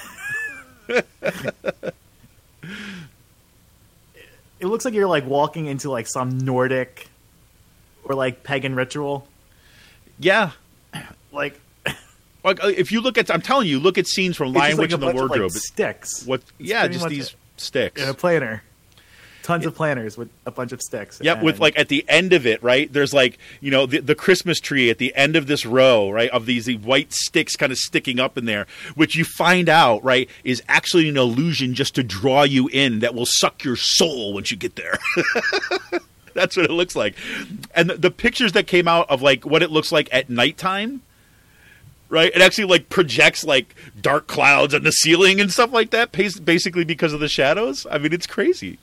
It looks like you're like walking into like some Nordic or like pagan ritual. yeah. Like, Like if you look at, I'm telling you, look at scenes from it's Lion just, like, Witch a in the bunch of, Wardrobe. like, sticks. What? It's Yeah, pretty just much these it. sticks. In a planner. Tons of planners with a bunch of sticks. Yep, with And- like at the end of it, right? There's like, you know, the, the Christmas tree at the end of this row, right? Of these, these white sticks kind of sticking up in there, which you find out, right, is actually an illusion just to draw you in that will suck your soul once you get there. That's what it looks like. And the, the pictures that came out of like what it looks like at nighttime, right? It actually like projects like dark clouds on the ceiling and stuff like that, bas- basically because of the shadows. I mean, it's crazy.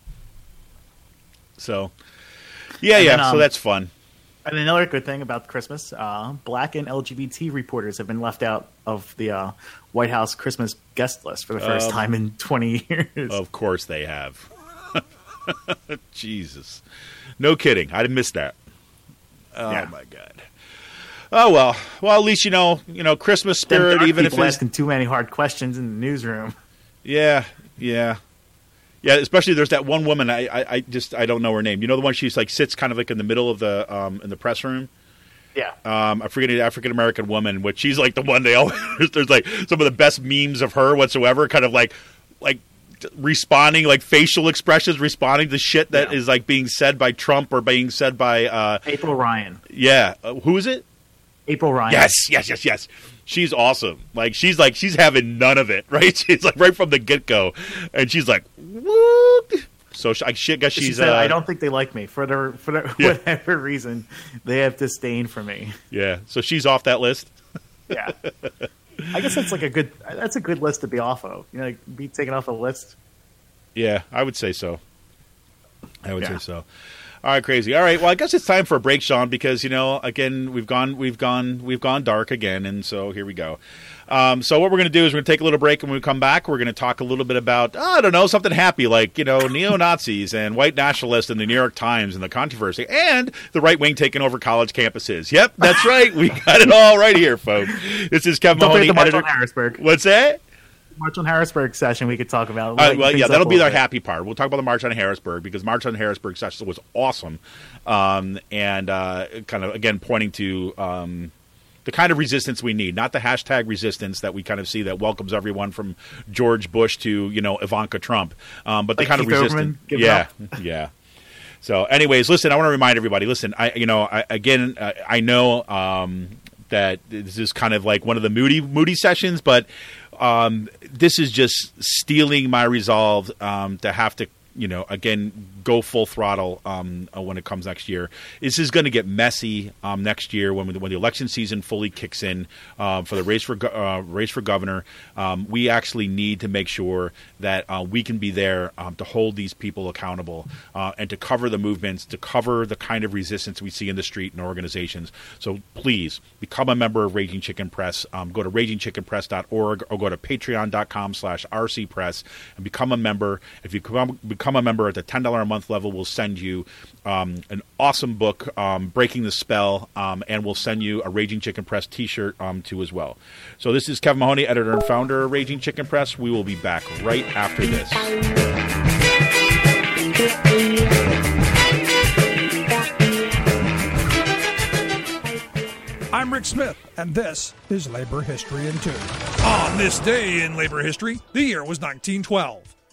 So, yeah, And yeah. then, um, so that's fun. And another good thing about Christmas, uh, Black and L G B T reporters have been left out of the uh, White House Christmas guest list for the first Um, time in twenty years. Of course they have. Jesus, no kidding. I missed that. Oh Yeah. my god. Oh well. Well, at least you know, you know, Christmas Them spirit. dark Even if people it's asking too many hard questions in the newsroom. yeah, yeah. Yeah, especially there's that one woman. I, I, I just I don't know her name. You know the one she's like sits kind of like in the middle of the um in the press room. Yeah. Um, I forget an African American woman, which she's like the one they always. There's like some of the best memes of her whatsoever. Kind of like like responding, like facial expressions, responding to shit that Yeah. is like being said by Trump or being said by uh, April Ryan. yeah, uh, who is it? April Ryan. Yes, yes, yes, yes. She's awesome. Like she's like she's having none of it, right? She's like right from the get go, and she's like, "Whoop." So she, I shit, guess She she's. said, uh, I don't think they like me. For the, for the, Yeah. whatever reason, they have disdain for me. Yeah, so she's off that list. Yeah. I guess that's like a good that's a good list to be off of. You know, like be taken off a list. Yeah, I would say so. I would Yeah. say so. All right, crazy. All right, well, I guess it's time for a break, Sean, because you know, again, we've gone, we've gone, we've gone dark again, and so here we go. Um, so what we're going to do is we're going to take a little break, and when we come back, we're going to talk a little bit about, oh, I don't know, something happy like, you know, neo-Nazis and white nationalists in the New York Times and the controversy, and the right wing taking over college campuses. Yep, that's right. We got it all right here, folks. This is Kevin Don't forget Mahoney, the March editor. on Harrisburg. What's that? March on Harrisburg session we could talk about. Uh, Lighten well, things yeah, up that'll a be little our bit. happy part. We'll talk about the March on Harrisburg because March on Harrisburg session was awesome, um, and uh, kind of again pointing to um, the kind of resistance we need, not the hashtag resistance that we kind of see that welcomes everyone from George Bush to you know Ivanka Trump, um, but the Like kind Keith of resistance. Olbermann, give it Yeah, up. yeah. So, anyways, listen. I want to remind everybody. Listen, I you know I, again uh, I know um, that this is kind of like one of the moody moody sessions, but. Um, this is just stealing my resolve um, to have to, you know, again, go full throttle um, uh, when it comes next year. This is going to get messy um, next year when when the election season fully kicks in uh, for the race for go- uh, race for governor. Um, we actually need to make sure that uh, we can be there um, to hold these people accountable uh, and to cover the movements, to cover the kind of resistance we see in the street and organizations. So please become a member of Raging Chicken Press. Um, go to raging chicken press dot org or go to patreon dot com slash R C press and become a member. If you become, become a member at the ten dollars a month level, we'll send you um, an awesome book, um, Breaking the Spell, um, and we'll send you a Raging Chicken Press t-shirt um, too as well. So this is Kevin Mahoney, editor and founder of Raging Chicken Press. We will be back right after this. I'm Rick Smith, and this is Labor History in Two. On this day in labor history, the year was nineteen twelve.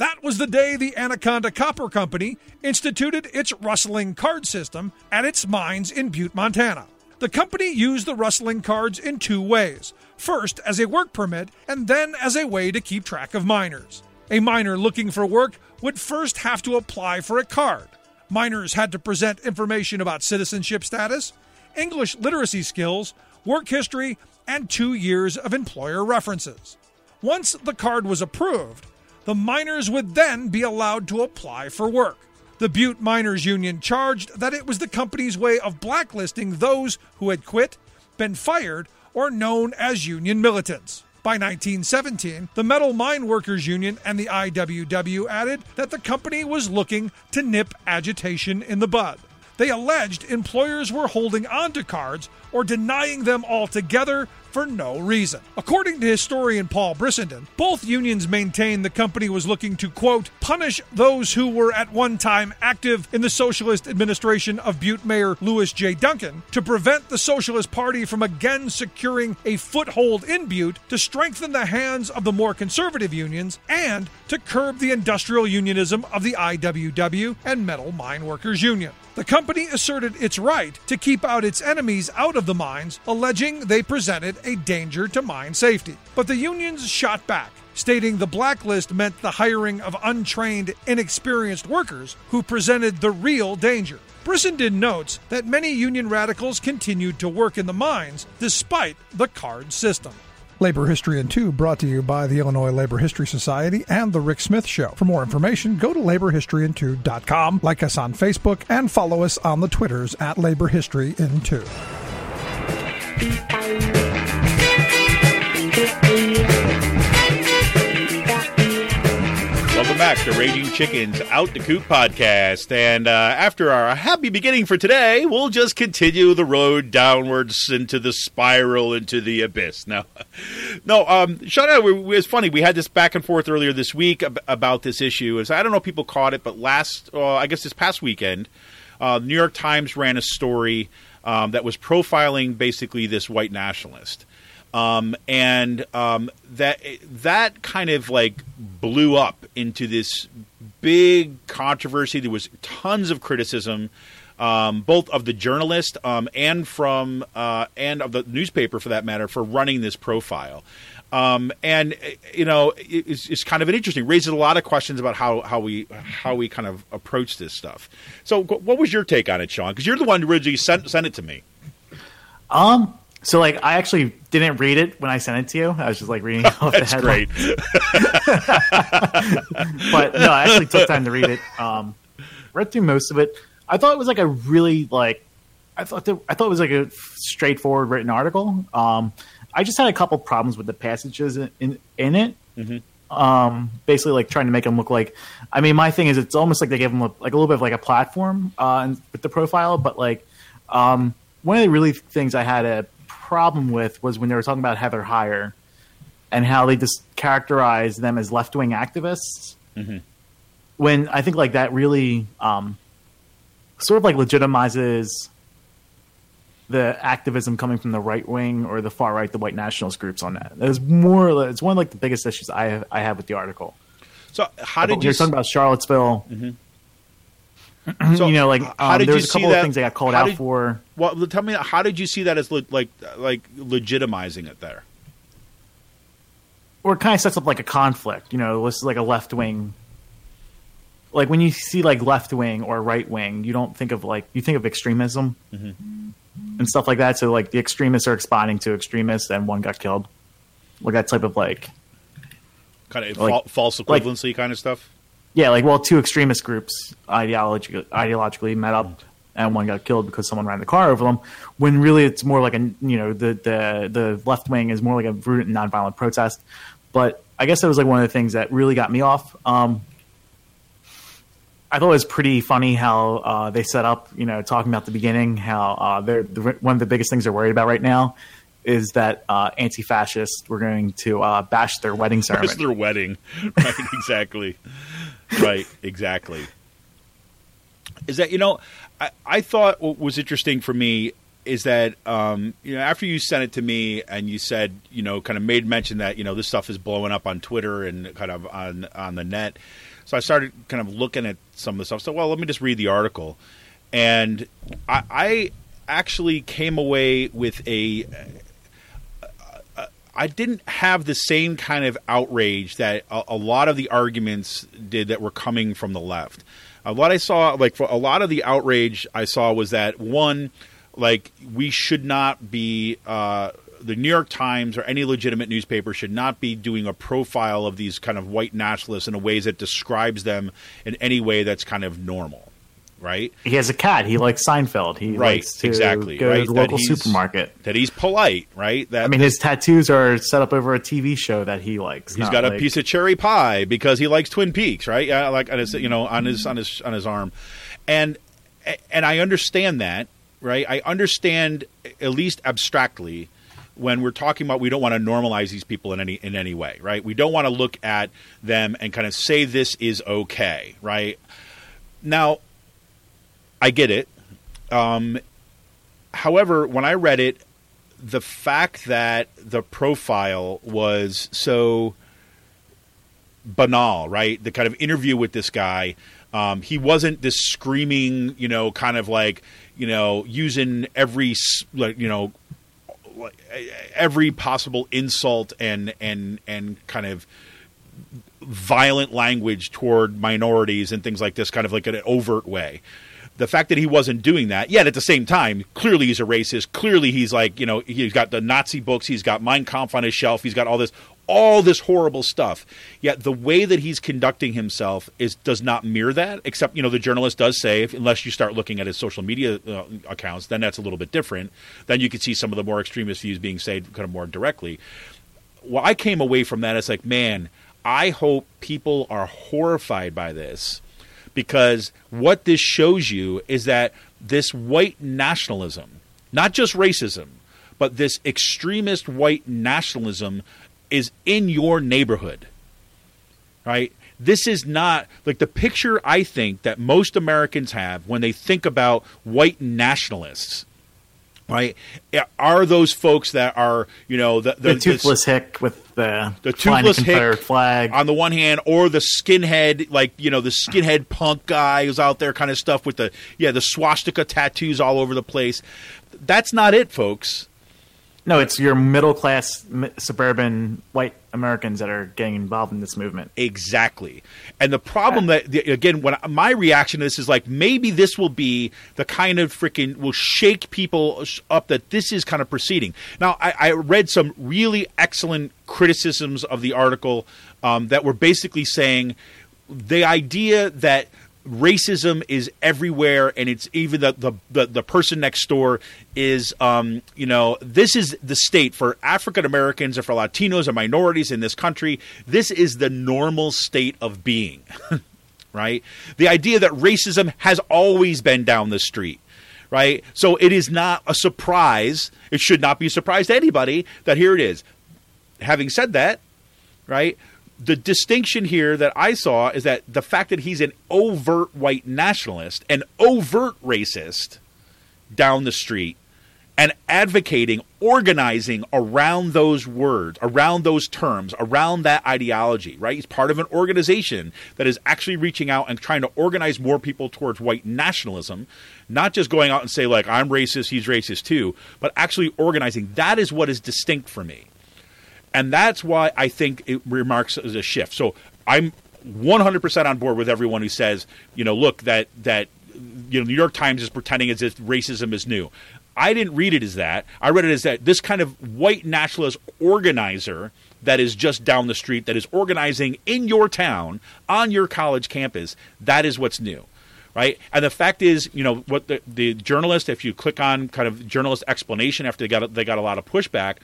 That was the day the Anaconda Copper Company instituted its rustling card system at its mines in Butte, Montana. The company used the rustling cards in two ways. First, as a work permit, and then as a way to keep track of miners. A miner looking for work would first have to apply for a card. Miners had to present information about citizenship status, English literacy skills, work history, and two years of employer references. Once the card was approved, the miners would then be allowed to apply for work. The Butte Miners Union charged that it was the company's way of blacklisting those who had quit, been fired, or known as union militants. By nineteen seventeen, the Metal Mine Workers Union and the I W W added that the company was looking to nip agitation in the bud. They alleged employers were holding on to cards or denying them altogether for no reason. According to historian Paul Brissenden, both unions maintained the company was looking to, quote, punish those who were at one time active in the socialist administration of Butte Mayor Louis J. Duncan, to prevent the Socialist Party from again securing a foothold in Butte, to strengthen the hands of the more conservative unions, and to curb the industrial unionism of the I W W and Metal Mine Workers Union. The company asserted its right to keep out its enemies out of the mines, alleging they presented a danger to mine safety. But the unions shot back, stating the blacklist meant the hiring of untrained, inexperienced workers who presented the real danger. Brissenden notes that many union radicals continued to work in the mines despite the card system. Labor History in two brought to you by the Illinois Labor History Society and The Rick Smith Show. For more information, go to labor history in two dot com, like us on Facebook, and follow us on the Twitters at Labor History in two. Welcome back to Raging Chicken's Out the Coop podcast. And uh, after our happy beginning for today, we'll just continue the road downwards into the spiral, into the abyss. No, no, um, Sean, it was funny. We had this back and forth earlier this week ab- about this issue. As I don't know if people caught it, but last, uh, I guess this past weekend, uh, the New York Times ran a story um, that was profiling basically this white nationalist. Um, and um, that that kind of like blew up into this big controversy. There was tons of criticism, um, both of the journalist um, and from uh, and of the newspaper, for that matter, for running this profile. Um, and you know, it's, it's kind of an interesting. Raises a lot of questions about how how we how we kind of approach this stuff. So, what was your take on it, Sean? Because you're the one who originally sent sent it to me. Um. So, like, I actually didn't read it when I sent it to you. I was just, like, reading off That's the headline. great. But, no, I actually took time to read it. Um, read through most of it. I thought it was, like, a really, like, I thought the, I thought it was, like, a straightforward written article. Um, I just had a couple problems with the passages in, in, in it. Mm-hmm. Um, basically, like, trying to make them look like – I mean, my thing is it's almost like they gave them, a, like, a little bit of, like, a platform uh, with the profile. But, like, um, one of the really things I had a – problem with was when they were talking about Heather Heyer and how they just characterized them as left-wing activists. Mm-hmm. When I think like that really um, sort of like legitimizes the activism coming from the right wing or the far right, the white nationalist groups on that. It's more. It's one of like the biggest issues I have, I have with the article. So how did you? You're s- talking about Charlottesville. Mm-hmm. So you know, like um, there was a couple of that, things they got called out did, for. Well, tell me, how did you see that as le- like like legitimizing it there? Or it kind of sets up like a conflict. You know, this is like a left wing. Like when you see like left wing or right wing, you don't think of like you think of extremism mm-hmm. and stuff like that. So like the extremists are responding to extremists, and one got killed. Like that type of like kind of like, fa- false equivalency like, kind of stuff. Yeah, like, well, two extremist groups ideologically, ideologically met up, and one got killed because someone ran the car over them, when really it's more like a, you know, the the, the left wing is more like a root in nonviolent protest. But I guess that was, like, one of the things that really got me off. Um, I thought it was pretty funny how uh, they set up, you know, talking about the beginning, how uh, they're the, one of the biggest things they're worried about right now is that uh, anti-fascists were going to uh, bash their wedding ceremony. Bash their wedding. Right, exactly. Right, exactly. Is that, you know, I, I thought what was interesting for me is that, um, you know, after you sent it to me and you said, you know, kind of made mention that, you know, this stuff is blowing up on Twitter and kind of on, on the net. So I started kind of looking at some of the stuff. So, well, let me just read the article. And I, I actually came away with a uh, – I didn't have the same kind of outrage that a, a lot of the arguments did that were coming from the left. Uh, what I saw – like for a lot of the outrage I saw was that, one, like we should not be uh, – the New York Times or any legitimate newspaper should not be doing a profile of these kind of white nationalists in a way that describes them in any way that's kind of normal, right? He has a cat. He likes Seinfeld. He right, likes to exactly, go right? to the local that supermarket. That he's polite, right? That I mean, his tattoos are set up over a T V show that he likes. He's got like, a piece of cherry pie because he likes Twin Peaks, right? Yeah, like on his, you know, on his on his on his arm, and and I understand that, right? I understand at least abstractly. When we're talking about we don't want to normalize these people in any in any way, right? We don't want to look at them and kind of say this is okay, right? Now, I get it. Um, however, when I read it, the fact that the profile was so banal, right? The kind of interview with this guy, um, he wasn't this screaming, you know, kind of like, you know, using every, like, you know, every possible insult and and and kind of violent language toward minorities and things like this, kind of like in an overt way. The fact that he wasn't doing that, yet at the same time, clearly he's a racist. Clearly he's like, you know, he's got the Nazi books, he's got Mein Kampf on his shelf, he's got all this, all this horrible stuff. Yet the way that he's conducting himself is does not mirror that, except, you know, the journalist does say, if, unless you start looking at his social media uh, accounts, then that's a little bit different. Then you could see some of the more extremist views being said kind of more directly. Well, I came away from that as like, man, I hope people are horrified by this, because what this shows you is that this white nationalism, not just racism, but this extremist white nationalism is in your neighborhood, right? This is not like the picture I think that most Americans have when they think about white nationalists, right? Are those folks that are, you know, the, the, the toothless this, hick with the, the toothless hick flag on the one hand, or the skinhead, like, you know, the skinhead punk guy who's out there kind of stuff with the, yeah, the swastika tattoos all over the place. That's not it, folks. No, it's your middle-class suburban white Americans that are getting involved in this movement. Exactly. And the problem that, again, when my reaction to this is like, maybe this will be the kind of freaking, will shake people up that this is kind of proceeding. Now, I, I read some really excellent criticisms of the article um, that were basically saying the idea that racism is everywhere, and it's even the, the, the, the person next door is, um, you know, this is the state for African Americans or for Latinos or minorities in this country. This is the normal state of being, right? The idea that racism has always been down the street, right? So it is not a surprise. It should not be a surprise to anybody that here it is. Having said that, right, the distinction here that I saw is that the fact that he's an overt white nationalist, an overt racist down the street, and advocating, organizing around those words, around those terms, around that ideology, right? He's part of an organization that is actually reaching out and trying to organize more people towards white nationalism, not just going out and say, like, I'm racist, he's racist too, but actually organizing. That is what is distinct for me. And that's why I think it remarks as a shift. So I'm one hundred percent on board with everyone who says, you know, look, that, that you know, New York Times is pretending as if racism is new. I didn't read it as that. I read it as that this kind of white nationalist organizer that is just down the street, that is organizing in your town, on your college campus, that is what's new. Right. And the fact is, you know, what the, the journalist, if you click on kind of journalist explanation after they got they got a lot of pushback,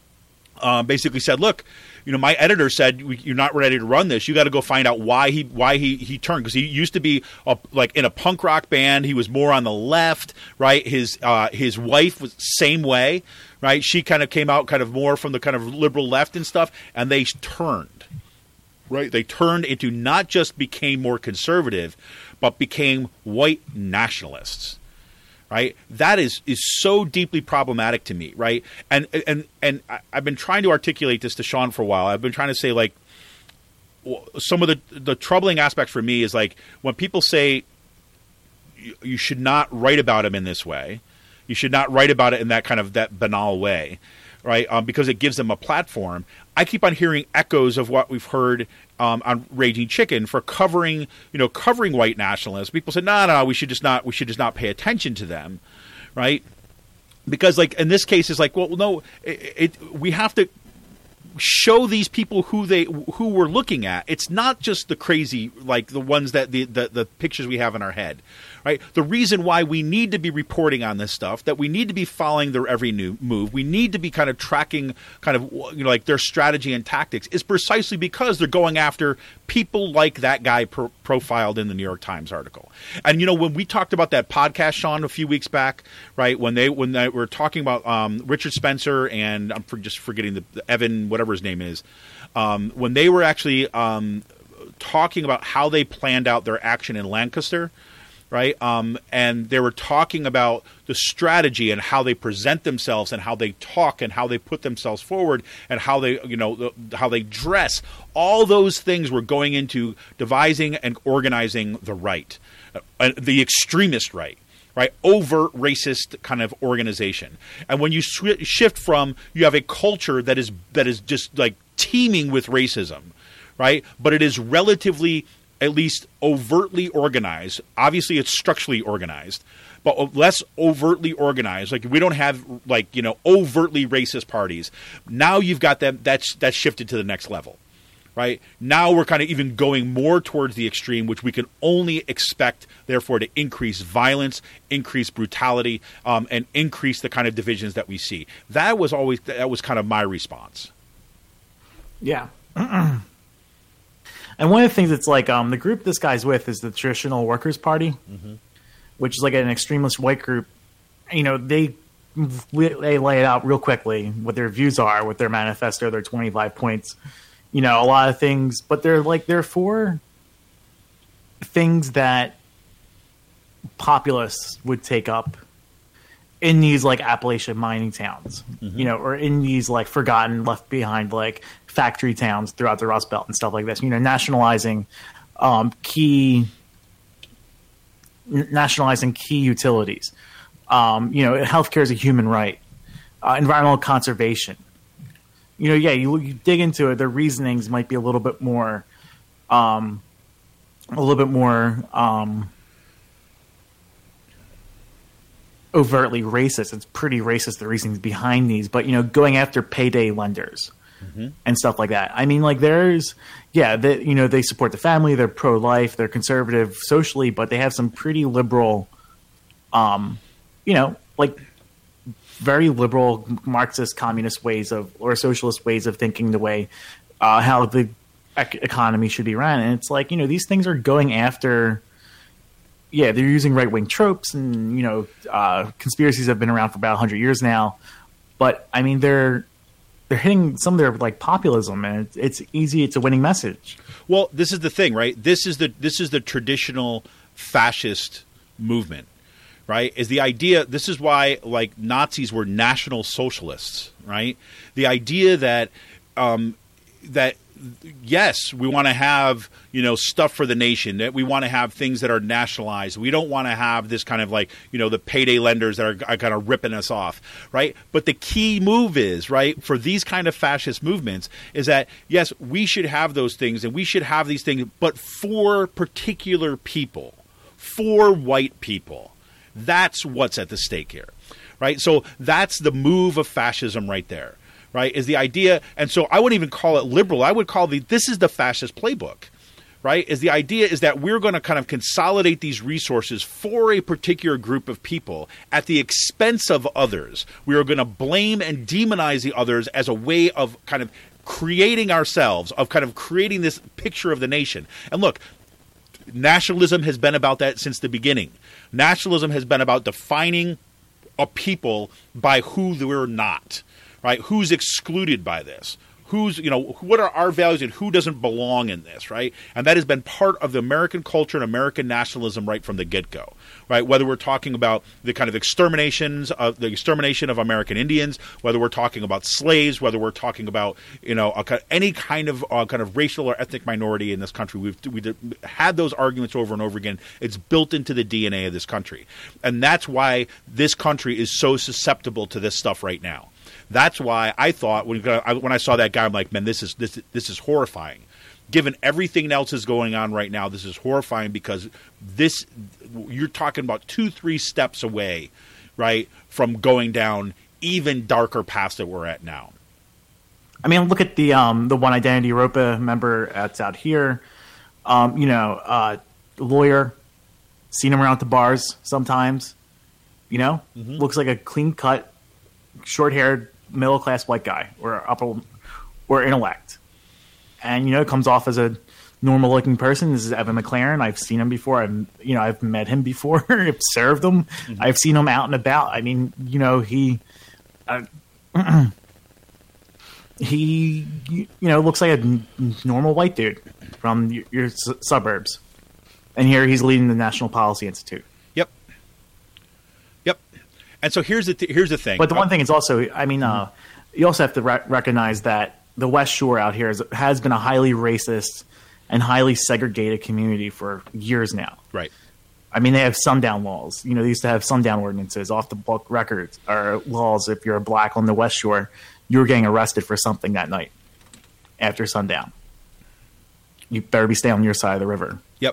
Um, basically said, look, you know, my editor said you're not ready to run this. You got to go find out why he why he, he turned, because he used to be a, like in a punk rock band. He was more on the left, right? His uh, his wife was same way, right? She kind of came out kind of more from the kind of liberal left and stuff, and they turned, right? They turned into not just became more conservative, but became white nationalists. Right, that is is so deeply problematic to me, right? And and and I've been trying to articulate this to Sean for a while. I've been trying to say, like, some of the the troubling aspect for me is like when people say you, you should not write about him in this way, you should not write about it in that kind of that banal way, right? Um, because it gives them a platform. I keep on hearing echoes of what we've heard um, on Raging Chicken for covering, you know, covering white nationalists. People said, no, no, we should just not, we should just not pay attention to them, right? Because, like in this case, it's like, well, no, it, it we have to show these people who they who we're looking at. It's not just the crazy, like the ones that the, the the pictures we have in our head, right? The reason why we need to be reporting on this stuff, that we need to be following their every new move, we need to be kind of tracking kind of, you know, like their strategy and tactics, is precisely because they're going after people like that guy pro- profiled in the New York Times article. And, you know, when we talked about that podcast, Sean, a few weeks back, right, when they when they were talking about um, Richard Spencer and I'm for just forgetting the, the Evan, whatever his name is, um, when they were actually um, talking about how they planned out their action in Lancaster, right? Um, and they were talking about the strategy and how they present themselves and how they talk and how they put themselves forward and how they, you know, the, how they dress. All those things were going into devising and organizing the right, uh, the extremist right. Right, overt racist kind of organization, and when you sw- shift from you have a culture that is that is just like teeming with racism, right? But it is relatively, at least overtly organized. Obviously, it's structurally organized, but less overtly organized. Like we don't have like you know overtly racist parties. Now you've got them. That's that's shifted to the next level. Right? Now we're kind of even going more towards the extreme, which we can only expect, therefore, to increase violence, increase brutality, um, and increase the kind of divisions that we see. That was always that was kind of my response. Yeah. And one of the things that's like um, the group this guy's with is the Traditional Workers' Party, mm-hmm. which is like an extremist white group. You know, they they lay it out real quickly what their views are, what their manifesto, their twenty-five points. You know, a lot of things, but they're like, they're for things that populists would take up in these like Appalachian mining towns, mm-hmm. you know, or in these like forgotten, left behind, like factory towns throughout the Rust Belt and stuff like this, you know, nationalizing um, key, nationalizing key utilities. Um, you know, healthcare is a human right, uh, environmental conservation. You know, yeah, you, you dig into it, their reasonings might be a little bit more, um, a little bit more um, overtly racist. It's pretty racist, the reasons behind these. But, you know, going after payday lenders mm-hmm. and stuff like that. I mean, like, there's, yeah, they, you know, they support the family, they're pro-life, they're conservative socially, but they have some pretty liberal, um, you know, like, very liberal Marxist communist ways of, or socialist ways of thinking the way, uh, how the ec- economy should be run. And it's like, you know, these things are going after, yeah, they're using right-wing tropes and, you know, uh, conspiracies have been around for about a hundred years now. But I mean, they're, they're hitting some of their like populism, and it's, it's easy. It's a winning message. Well, this is the thing, right? This is the, this is the traditional fascist movement. Right, is the idea, this is why, like, Nazis were National Socialists, right? The idea that, um, that yes, we want to have, you know, stuff for the nation, that we want to have things that are nationalized. We don't want to have this kind of, like, you know, the payday lenders that are, are kind of ripping us off, right? But the key move is, right, for these kind of fascist movements is that, yes, we should have those things and we should have these things, but for particular people, for white people. That's what's at the stake here, right? So that's the move of fascism right there, right, is the idea. And so I wouldn't even call it liberal. I would call the this is the fascist playbook, right, is the idea is that we're going to kind of consolidate these resources for a particular group of people at the expense of others. We are going to blame and demonize the others as a way of kind of creating ourselves, of kind of creating this picture of the nation. And look, nationalism has been about that since the beginning. Nationalism has been about defining a people by who they're not, right? Who's excluded by this? who's, you know, what are our values and who doesn't belong in this, right? And that has been part of the American culture and American nationalism right from the get-go, right? Whether we're talking about the kind of exterminations of the extermination of American Indians, whether we're talking about slaves, whether we're talking about, you know, a, any kind of uh, kind of racial or ethnic minority in this country, we've we had those arguments over and over again. It's built into the D N A of this country, and that's why this country is so susceptible to this stuff right now. That's why I thought when when I saw that guy, I'm like, man, this is this this is horrifying. Given everything else is going on right now, this is horrifying because this you're talking about two, three steps away, right, from going down even darker paths that we're at now. I mean, look at the um, the One Identity Europa member that's out here. Um, you know, uh, lawyer, seen him around at the bars sometimes. You know, mm-hmm. Looks like a clean cut, short haired, middle class white guy or upper or intellect. And, you know, it comes off as a normal looking person. This is Evan McLaren. I've seen him before. I've, you know, I've met him before. I've served him. Mm-hmm. I've seen him out and about. I mean, you know, he, uh, he, you know, looks like a normal white dude from your, your s- suburbs. And here he's leading the National Policy Institute. Yep. Yep. And so here's the th- here's the thing. But the one thing is also, I mean, uh, you also have to re- recognize that the West Shore out here is, has been a highly racist and highly segregated community for years now. Right. I mean, they have sundown laws. You know, they used to have sundown ordinances, off the book records or laws. If you're a black on the West Shore, you were getting arrested for something that night after sundown. You better be staying on your side of the river. Yep.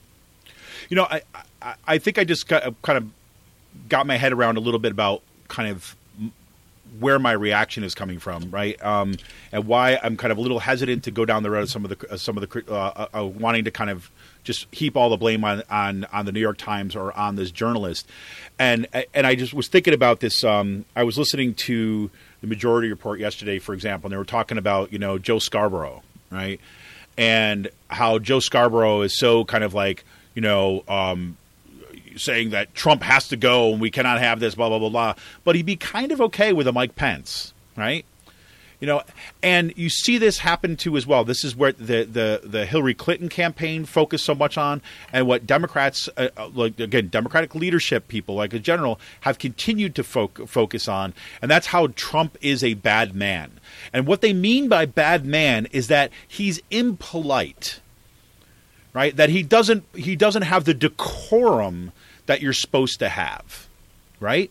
You know, I I, I think I just got, kind of got my head around a little bit about kind of where my reaction is coming from, right? Um, and why I'm kind of a little hesitant to go down the road of some of the uh, some of the uh, uh, wanting to kind of just heap all the blame on, on on the New York Times or on this journalist. And and I just was thinking about this. Um, I was listening to the Majority Report yesterday, for example, and they were talking about, you know, Joe Scarborough, right? And how Joe Scarborough is so kind of like, you know, um, saying that Trump has to go and we cannot have this, blah, blah, blah, blah. But he'd be kind of okay with a Mike Pence, right? You know, and you see this happen too as well. This is where the the, the Hillary Clinton campaign focused so much on, and what Democrats, uh, like again, Democratic leadership people like in general, have continued to fo- focus on, and that's how Trump is a bad man. And what they mean by bad man is that he's impolite, right? That he doesn't he doesn't have the decorum that you're supposed to have, right?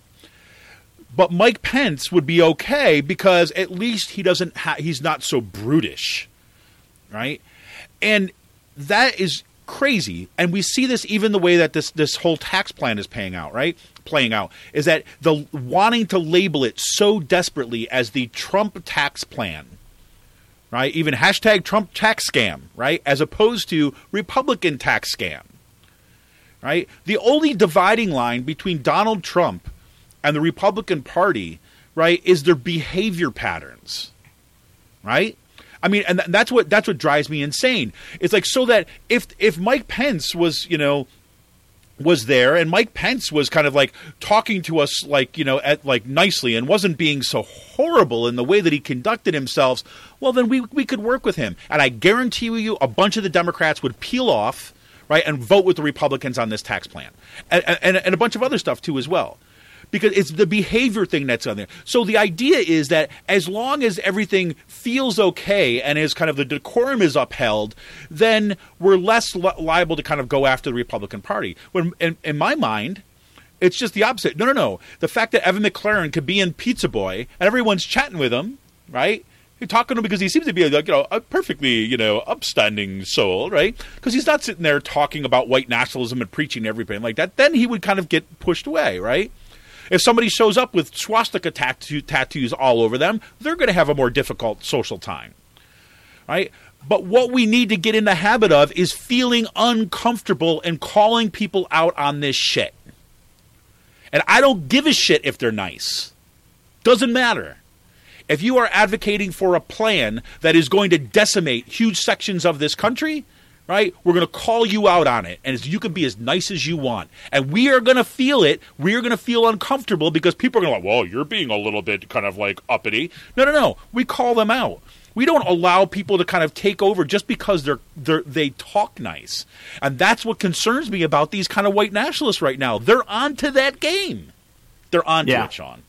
But Mike Pence would be okay because at least he doesn't ha- he's not so brutish, right? And that is crazy. And we see this even the way that this this whole tax plan is paying out, right? Playing out is that the wanting to label it so desperately as the Trump tax plan, right? Even hashtag Trump tax scam, right? As opposed to Republican tax scam, right? The only dividing line between Donald Trump and the Republican Party, right, is their behavior patterns, right? I mean, and that's what that's what drives me insane. It's like, so that if if Mike Pence was, you know, was there, and Mike Pence was kind of like talking to us like, you know, at like nicely and wasn't being so horrible in the way that he conducted himself, well, then we we could work with him. And I guarantee you a bunch of the Democrats would peel off, right, and vote with the Republicans on this tax plan. And, and, and a bunch of other stuff too as well. Because it's the behavior thing that's on there. So the idea is that as long as everything feels okay and is kind of the decorum is upheld, then we're less li- liable to kind of go after the Republican Party. When in, in my mind, it's just the opposite. No, no, no. The fact that Evan McLaren could be in Pizza Boy and everyone's chatting with him, right? You're talking to him because he seems to be like, you know, a perfectly, you know, upstanding soul, right? Because he's not sitting there talking about white nationalism and preaching to everybody like that. Then he would kind of get pushed away, right? If somebody shows up with swastika tattoo, tattoos all over them, they're going to have a more difficult social time, right? But what we need to get in the habit of is feeling uncomfortable and calling people out on this shit. And I don't give a shit if they're nice. Doesn't matter. If you are advocating for a plan that is going to decimate huge sections of this country, right, we're going to call you out on it, and you can be as nice as you want. And we are going to feel it. We are going to feel uncomfortable because people are going to be like, well, you're being a little bit kind of like uppity. No, no, no. We call them out. We don't allow people to kind of take over just because they're, they're they talk nice. And that's what concerns me about these kind of white nationalists right now. They're onto that game. They're onto yeah. it, Sean.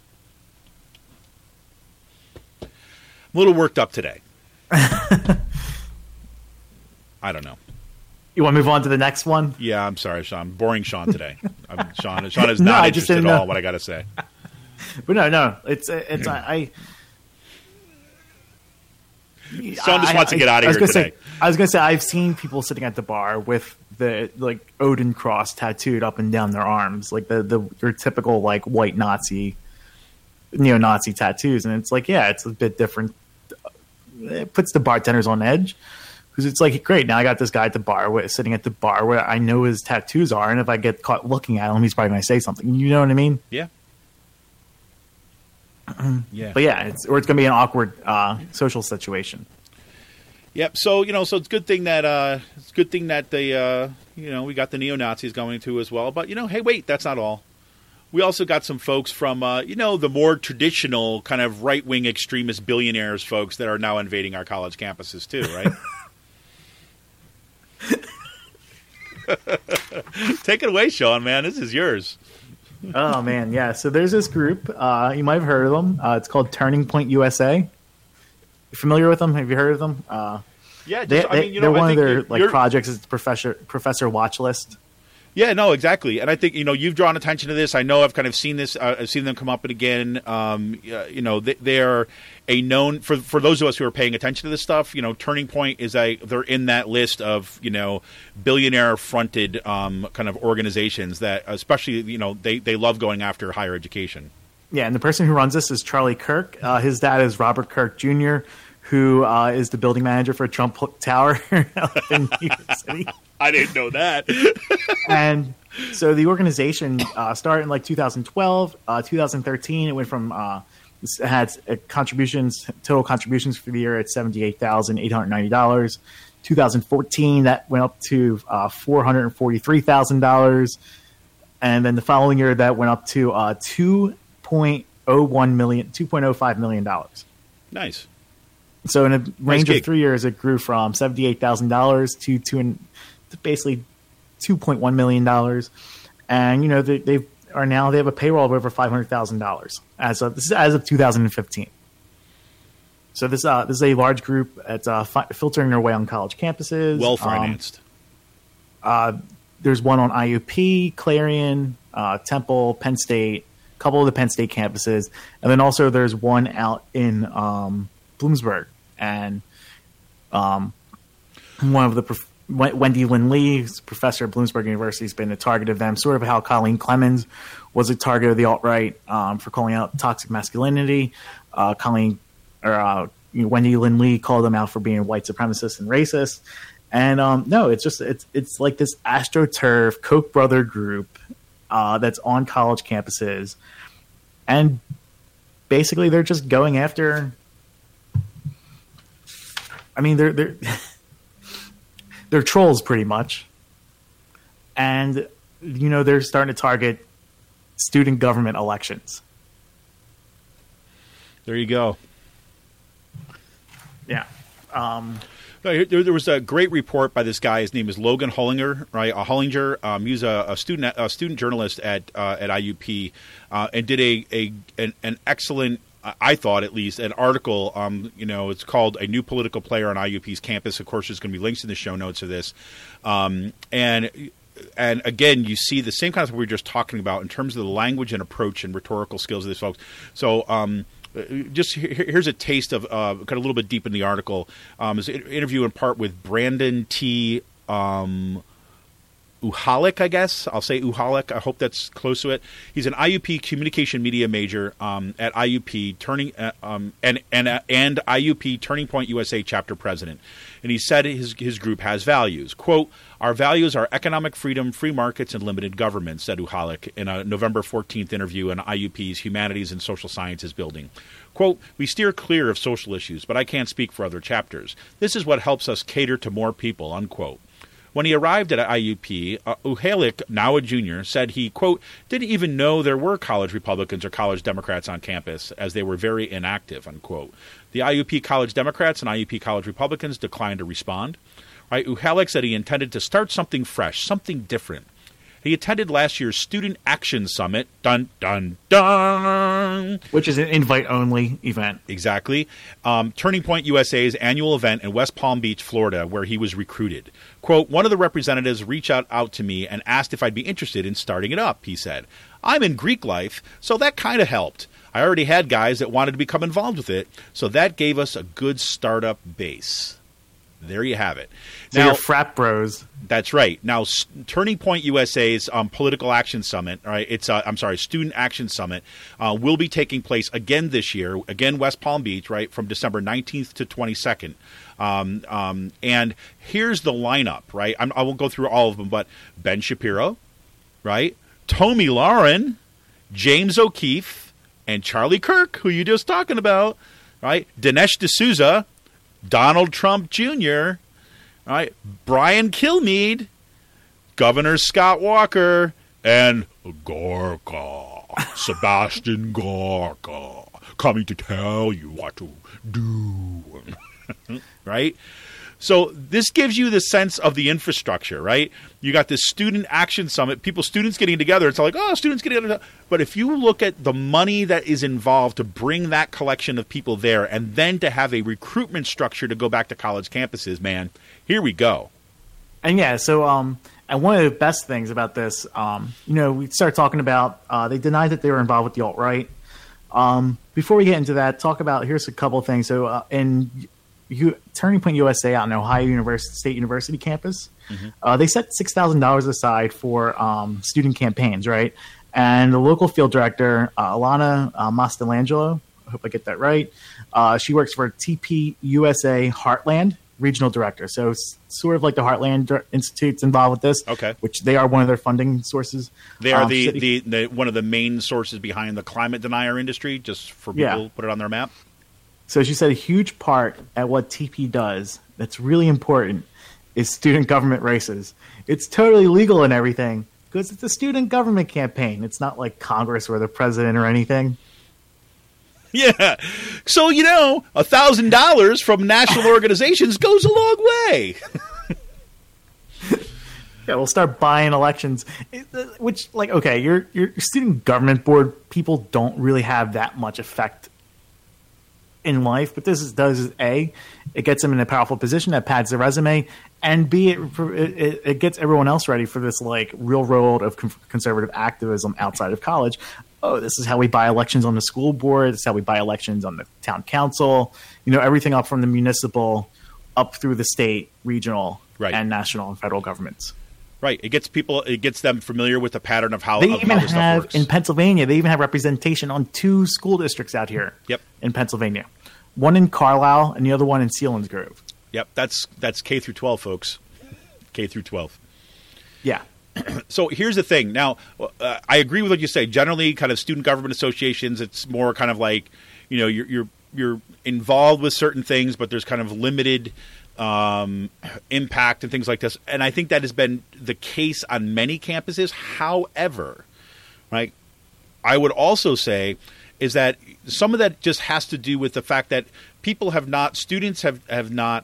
I'm a little worked up today. I don't know. You want to move on to the next one? Yeah, I'm sorry, Sean. Boring Sean today. I'm, Sean, Sean is no, not I just interested didn't at all know. in what I got to say. But no, no. It's, it's, I... Sean just wants I, to get out of I, I here today. Say, I was going to say, I've seen people sitting at the bar with the, like, Odin cross tattooed up and down their arms. Like, the, the your typical, like, white Nazi, neo-Nazi tattoos. And it's like, yeah, it's a bit different. It puts the bartenders on edge. Because it's like, great, now I got this guy at the bar, where, sitting at the bar where I know his tattoos are, and if I get caught looking at him, he's probably going to say something. You know what I mean? Yeah. yeah. But yeah, it's, or it's going to be an awkward uh, social situation. Yep. So you know, so it's a good thing that uh, it's a good thing that they, uh, you know, we got the neo-Nazis going to as well. But you know, hey, wait, that's not all. We also got some folks from, uh, you know, the more traditional kind of right-wing extremist billionaires folks that are now invading our college campuses too, right? Take it away, Sean, man. This is yours. Oh, man, yeah. So there's this group. Uh, you might have heard of them. Uh, it's called Turning Point U S A. You familiar with them? Have you heard of them? Uh, yeah, just, they, I mean, you they're know, one I of their think like projects is Professor Professor Watch List. Yeah, no, exactly. And I think, you know, you've drawn attention to this. I know I've kind of seen this. Uh, I've seen them come up again. Um, uh, you know, they, they're a known, for for those of us who are paying attention to this stuff, you know, Turning Point is a, they're in that list of, you know, billionaire-fronted um, kind of organizations that especially, you know, they, they love going after higher education. Yeah, and the person who runs this is Charlie Kirk. Uh, his dad is Robert Kirk Junior, who uh, is the building manager for Trump Tower in New York City. I didn't know that. And so the organization uh, started in like two thousand twelve, uh, two thousand thirteen. It went from uh, it had uh, contributions, total contributions for the year at seventy-eight thousand eight hundred ninety dollars. two thousand fourteen, that went up to uh, four hundred forty-three thousand dollars. And then the following year, that went up to uh, two point oh one million, two point oh five million dollars. Nice. So in a range nice of three years, it grew from seventy-eight thousand dollars to two and basically two point one million dollars. And, you know, they, they are now, they have a payroll of over five hundred thousand dollars as of, this is as of two thousand fifteen. So this, uh, this is a large group that's uh, fi- filtering their way on college campuses. Well financed. Um, uh, there's one on I U P, Clarion, uh, Temple, Penn State, a couple of the Penn State campuses. And then also there's one out in um, Bloomsburg. And um, one of the prof- Wendy Lynn Lee, who's a professor at Bloomsburg University, has been a target of them, sort of how Colleen Clemens was a target of the alt-right um, for calling out toxic masculinity. Uh, Colleen, or uh, you know, Wendy Lynn Lee called them out for being white supremacist and racist. And um, no, it's just it's it's like this AstroTurf Koch brother group uh, that's on college campuses, and basically they're just going after. I mean, they're they're. They're trolls pretty much. And, you know, they're starting to target student government elections. There you go. Yeah. Um, there, there was a great report by this guy. His name is Logan Hollinger, right? Uh, Hollinger. Um, he was a, a student a student journalist at uh, at I U P uh, and did a, a an, an excellent, I thought at least, an article. Um, you know, it's called "A New Political Player on I U P's Campus." Of course, there's going to be links in the show notes of this. Um, and and again, you see the same concept we were just talking about in terms of the language and approach and rhetorical skills of these folks. So, um, just here, here's a taste of uh, kind of a little bit deep in the article. Um, it's an interview in part with Brandon T. Um, Uhalik, I guess. I'll say Uhalik. I hope that's close to it. He's an I U P communication media major um, at I U P, turning uh, um, and and uh, and I U P Turning Point U S A chapter president. And he said his his group has values. Quote, "Our values are economic freedom, free markets, and limited government," said Uhalik in a November fourteenth interview in I U P's Humanities and Social Sciences building. Quote, "We steer clear of social issues, but I can't speak for other chapters. This is what helps us cater to more people," unquote. When he arrived at I U P, uh, Uhalik, now a junior, said he, quote, didn't even know there were college Republicans or college Democrats on campus, as they were very inactive, unquote. The I U P College Democrats and I U P College Republicans declined to respond. Right? Uhalik said he intended to start something fresh, something different. He attended last year's Student Action Summit, dun, dun, dun. Which is an invite-only event. Exactly. Um, Turning Point U S A's annual event in West Palm Beach, Florida, where he was recruited. Quote, one of the representatives reached out, out to me and asked if I'd be interested in starting it up, he said. I'm in Greek life, so that kind of helped. I already had guys that wanted to become involved with it, so that gave us a good startup base. There you have it. So now, you're frat bros. That's right. Now, S- Turning Point U S A's um, Political Action Summit, right? It's uh, I'm sorry, Student Action Summit uh, will be taking place again this year, again West Palm Beach, right, from December nineteenth to twenty-second. Um, um, and here's the lineup, right? I'm, I won't go through all of them, but Ben Shapiro, right? Tomi Lahren, James O'Keefe, and Charlie Kirk, who you just talking about, right? Dinesh D'Souza, Donald Trump Junior, all right, Brian Kilmeade, Governor Scott Walker, and Gorka, Sebastian Gorka, coming to tell you what to do. Right? So this gives you the sense of the infrastructure, right? You got this Student Action Summit, people, students getting together. It's like, oh, students getting together. But if you look at the money that is involved to bring that collection of people there and then to have a recruitment structure to go back to college campuses, man, here we go. And yeah, so um, and one of the best things about this, um, you know, we start talking about uh, they denied that they were involved with the alt-right. Um, before we get into that, talk about, here's a couple of things. So uh, in You, Turning Point U S A out in Ohio University, State University campus, mm-hmm. uh, they set six thousand dollars aside for um, student campaigns, right? And the local field director, uh, Alana uh, Mastelangelo, I hope I get that right, uh, she works for T P U S A Heartland, regional director. So it's sort of like the Heartland Institute's involved with this, okay, which they are one of their funding sources. They are um, the, city- the, the one of the main sources behind the climate denier industry, just for people Yeah. to put it on their map. So she said a huge part at what T P does that's really important is student government races. It's totally legal and everything because it's a student government campaign. It's not like Congress or the president or anything. Yeah. So, you know, a thousand dollars from national organizations goes a long way. Yeah, we'll start buying elections, which, like, okay, your your student government board people don't really have that much effect in life, but this is, does is A, it gets them in a powerful position that pads their resume, and B, it, it, it gets everyone else ready for this like real world of conservative activism outside of college. Oh, this is how we buy elections on the school board. This is how we buy elections on the town council. You know, everything up from the municipal up through the state, regional, right. and national and federal governments. Right. It gets people, it gets them familiar with the pattern of how, they of even how this stuff have works. in Pennsylvania. They even have representation on two school districts out here. Yep. In Pennsylvania, one in Carlisle and the other one in Selinsgrove. Yep. That's that's K through twelve, folks. K through twelve. Yeah. So here's the thing. Now, uh, I agree with what you say. Generally, kind of student government associations, it's more kind of like, you know, you're you're you're involved with certain things, but there's kind of limited um, impact and things like this. And I think that has been the case on many campuses. However, right, I would also say is that some of that just has to do with the fact that people have not, students have, have not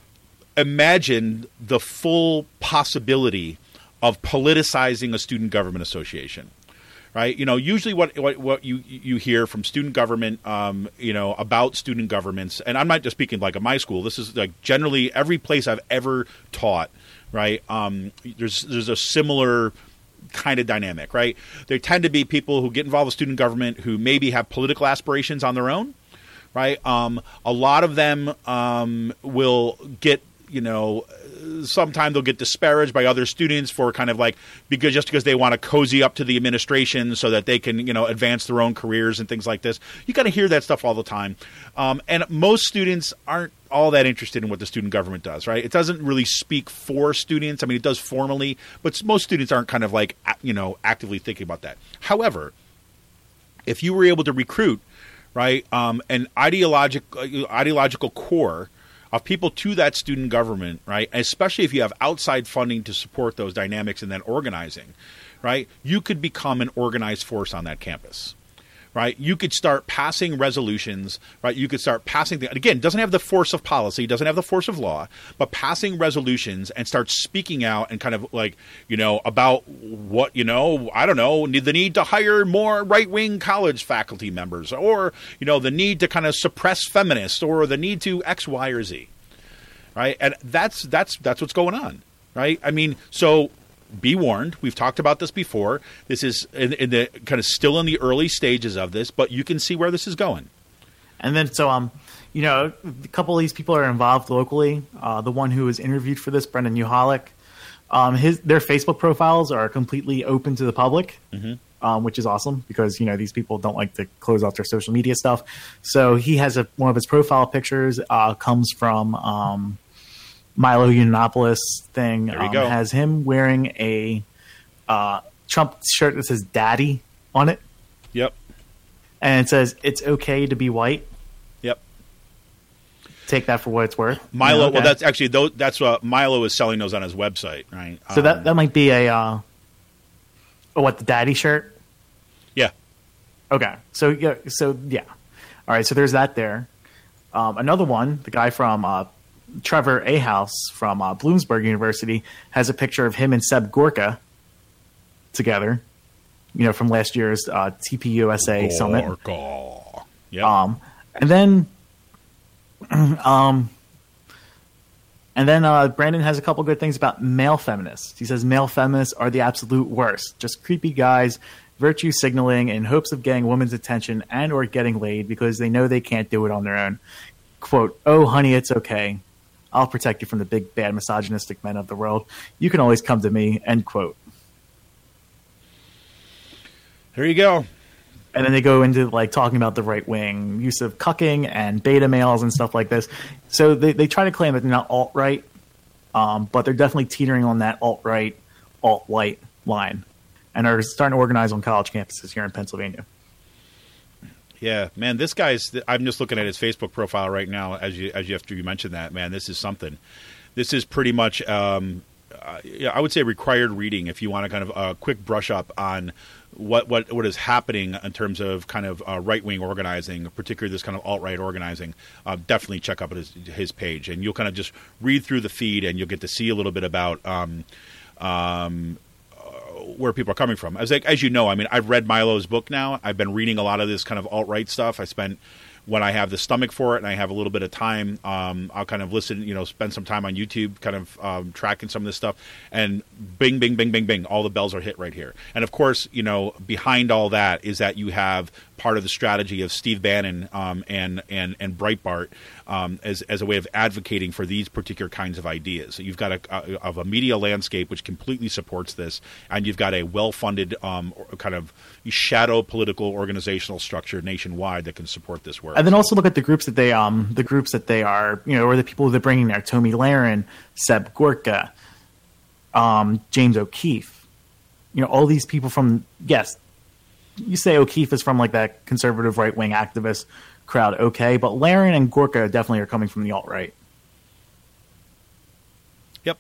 imagined the full possibility of politicizing a student government association. Right, you know, usually what what, what you you hear from student government, um, you know, about student governments, and I'm not just speaking like at my school. This is like generally every place I've ever taught. Right, um, there's there's a similar kind of dynamic. Right, there tend to be people who get involved with student government who maybe have political aspirations on their own. Right, um, a lot of them um, will get, you know, sometimes they'll get disparaged by other students for kind of like because just because they want to cozy up to the administration so that they can, you know, advance their own careers and things like this. You got to hear that stuff all the time. Um, and most students aren't all that interested in what the student government does, right? It doesn't really speak for students. I mean, it does formally, but most students aren't kind of like, you know, actively thinking about that. However, if you were able to recruit, right, um, an ideological, ideological core of people to that student government, right? Especially if you have outside funding to support those dynamics and then organizing, right? You could become an organized force on that campus. Right, you could start passing resolutions. Right, you could start passing. The, again, doesn't have the force of policy, doesn't have the force of law, but passing resolutions and start speaking out and kind of like you know about what you know. I don't know the need to hire more right wing college faculty members, or you know the need to kind of suppress feminists, or the need to X, Y, or Z. Right, and that's that's that's what's going on. Right, I mean, so. Be warned. We've talked about this before. This is in, in the kind of still in the early stages of this, but you can see where this is going. And then, so um, you know, a couple of these people are involved locally. Uh, the one who was interviewed for this, Brendan Uhalik, um, his their Facebook profiles are completely open to the public, mm-hmm. um, which is awesome because you know these people don't like to close off their social media stuff. So he has a one of his profile pictures uh, comes from. Um, Milo Yiannopoulos thing there you um, go. has him wearing a uh, Trump shirt that says "Daddy" on it. Yep. And it says "It's okay to be white." Yep. Take that for what it's worth. Milo. You know, okay. Well, that's actually those, that's what Milo is selling those on his website, right? So um, that that might be a uh, oh, what the Daddy shirt. Yeah. Okay. So yeah. So yeah. All right. So there's that there. Um, another one, the guy from. Uh, Trevor Ahaus from uh, Bloomsburg University has a picture of him and Seb Gorka together, you know, from last year's uh, T P U S A summit. Gorka. Yep. Um, and then, um, and then uh, Brandon has a couple good things about male feminists. He says male feminists are the absolute worst, just creepy guys, virtue signaling in hopes of getting women's attention and or getting laid because they know they can't do it on their own. Quote, "Oh, honey, it's okay. I'll protect you from the big, bad, misogynistic men of the world. You can always come to me," end quote. There you go. And then they go into like talking about the right wing use of cucking and beta males and stuff like this. So they, they try to claim that they're not alt-right, um, but they're definitely teetering on that alt-right, alt-white line and are starting to organize on college campuses here in Pennsylvania. Yeah, man, this guy's – I'm just looking at his Facebook profile right now as you as you after you mentioned that, man. This is something. This is pretty much, um, uh, I would say, required reading if you want to kind of a uh, quick brush up on what, what, what is happening in terms of kind of uh, right-wing organizing, particularly this kind of alt-right organizing. Uh, definitely check out his, his page, and you'll kind of just read through the feed, and you'll get to see a little bit about um, – um, where people are coming from. As like, as you know, I mean, I've read Milo's book now. I've been reading a lot of this kind of alt-right stuff. I spent when I have the stomach for it and I have a little bit of time, um, I'll kind of listen, you know, spend some time on YouTube, kind of um, tracking some of this stuff, and bing, bing, bing, bing, bing, all the bells are hit right here. And of course, you know, behind all that is that you have part of the strategy of Steve Bannon um, and and and Breitbart um, as as a way of advocating for these particular kinds of ideas. So you've got a, a of a media landscape which completely supports this, and you've got a well-funded um, kind of shadow political organizational structure nationwide that can support this work. And then also look at the groups that they um the groups that they are, you know, or the people they're bringing there: Tomi Lahren, Seb Gorka, um, James O'Keefe. You know, all these people from yes. You say O'Keefe is from like that conservative right wing activist crowd, okay, but Lahren and Gorka definitely are coming from the alt right. Yep.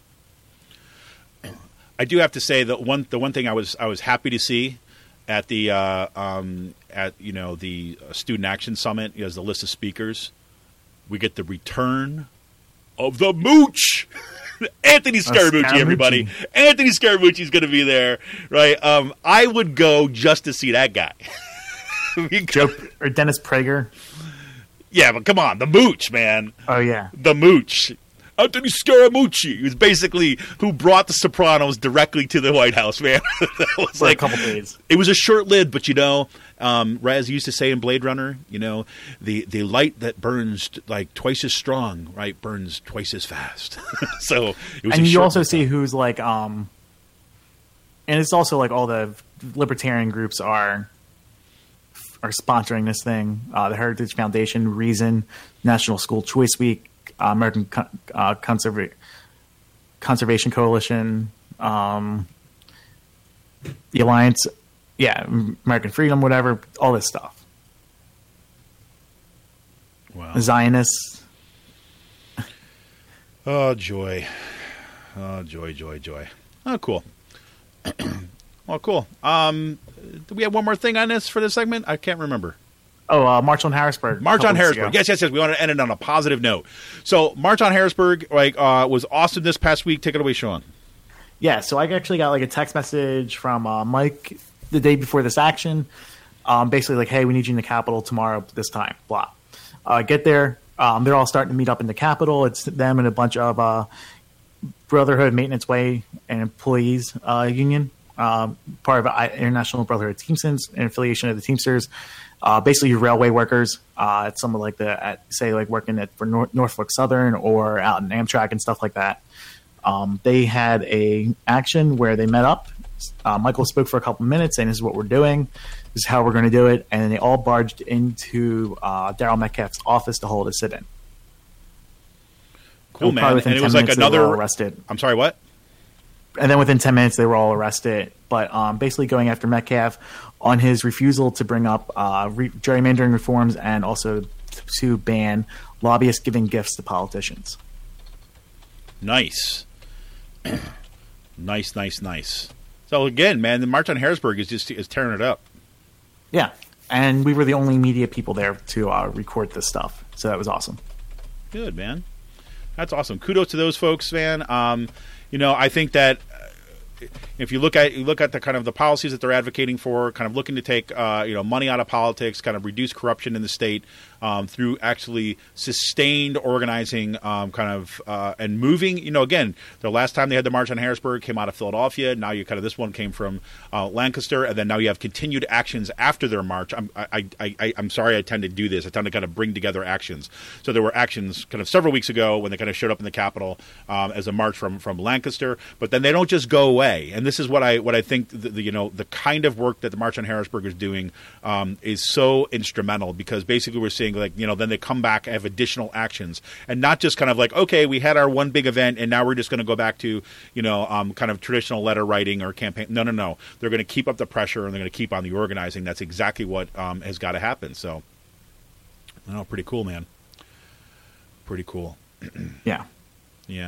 I do have to say that one the one thing I was I was happy to see at the uh, um, at you know the Student Action Summit as the list of speakers, we get the return of the mooch. Anthony Scaramucci, Scaramucci, everybody. Anthony Scaramucci is going to be there, right? Um, I would go just to see that guy. Joe or Dennis Prager. Yeah, but come on, the mooch, man. Oh yeah, the mooch. Anthony Scaramucci is basically who brought the Sopranos directly to the White House, man. That was for like a couple days. It was a short lived, but you know, um, Raz used to say in Blade Runner, you know, the the light that burns like twice as strong, right, burns twice as fast. So it was. And a you short also lived see time. who's like, um, and it's also like all the libertarian groups are are sponsoring this thing. Uh, the Heritage Foundation, Reason, National School Choice Week. Uh, American Con- uh, Conserva- Conservation Coalition, um, the Alliance, yeah, American Freedom, whatever, all this stuff. Wow. Zionists. Oh, joy. Oh, joy, joy, joy. Oh, cool. Well, cool. Um, do we have one more thing on this for this segment? I can't remember. Oh, uh, March on Harrisburg. March on Harrisburg. Ago. Yes, yes, yes. We want to end it on a positive note. So, March on Harrisburg, like, uh, was awesome this past week. Take it away, Sean. Yeah. So I actually got like a text message from uh, Mike the day before this action, um, basically like, "Hey, we need you in the Capitol tomorrow this time." Blah. Uh, get there. Um, they're all starting to meet up in the Capitol. It's them and a bunch of uh, Brotherhood Maintenance Way and Employees uh, Union, um, part of International Brotherhood Teamsters, an affiliation of the Teamsters. Uh, basically, railway workers. Uh, it's some of like the at, say like working at for Nor- Norfolk Southern or out in Amtrak and stuff like that. Um, they had a action where they met up. Uh, Michael spoke for a couple minutes saying, "This is what we're doing. This is how we're going to do it." And then they all barged into uh, Daryl Metcalf's office to hold a sit-in. Cool, man. And it was like another arrested. I'm sorry, what? And then within ten minutes, they were all arrested. But um, basically going after Metcalf on his refusal to bring up uh, re- gerrymandering reforms and also to ban lobbyists giving gifts to politicians. Nice. nice, nice, nice. So again, man, the March on Harrisburg is just is tearing it up. Yeah, and we were the only media people there to uh, record this stuff, so that was awesome. Good, man. That's awesome. Kudos to those folks, man. Um, you know, I think that if you look at you look at the kind of the policies that they're advocating for, kind of looking to take uh, you know money out of politics, kind of reduce corruption in the state um, through actually sustained organizing, um, kind of uh, and moving. You know, again, the last time they had the March on Harrisburg came out of Philadelphia. Now you kind of this one came from uh, Lancaster, and then now you have continued actions after their march. I'm I, I, I, I'm sorry, I tend to do this. I tend to kind of bring together actions. So there were actions kind of several weeks ago when they kind of showed up in the Capitol um, as a march from from Lancaster, but then they don't just go away. And this is what I what I think the, the you know the kind of work that the March on Harrisburg is doing um, is so instrumental, because basically we're seeing like you know then they come back and have additional actions, and not just kind of like, okay, we had our one big event and now we're just going to go back to you know um, kind of traditional letter writing or campaign. No, no, no. They're going to keep up the pressure and they're going to keep on the organizing. That's exactly what um, has got to happen. So, I know, pretty cool, man. Pretty cool. Yeah. Yeah.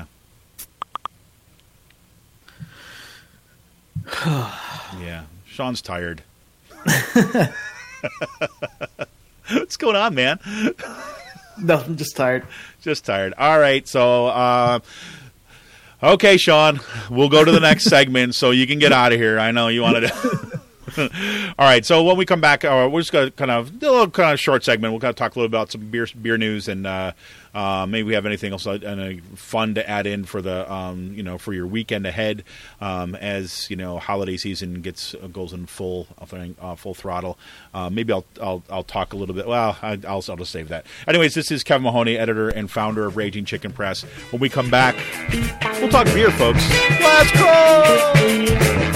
Yeah, Sean's tired. What's going on, man? No, I'm just tired. Just tired. All right, so uh, okay, Sean, we'll go to the next segment so you can get out of here. I know you wanted to. All right, so when we come back, uh, we're just going to kind of do a little kind of short segment. We'll kind of talk a little about some beer beer news, and uh, uh, maybe we have anything else uh, and, uh, fun to add in for the um, you know for your weekend ahead, um, as you know holiday season gets uh, goes in full uh, full throttle. Uh, maybe I'll, I'll I'll talk a little bit. Well, I, I'll I'll just save that. Anyways, this is Kevin Mahoney, editor and founder of Raging Chicken Press. When we come back, we'll talk beer, folks. Let's go.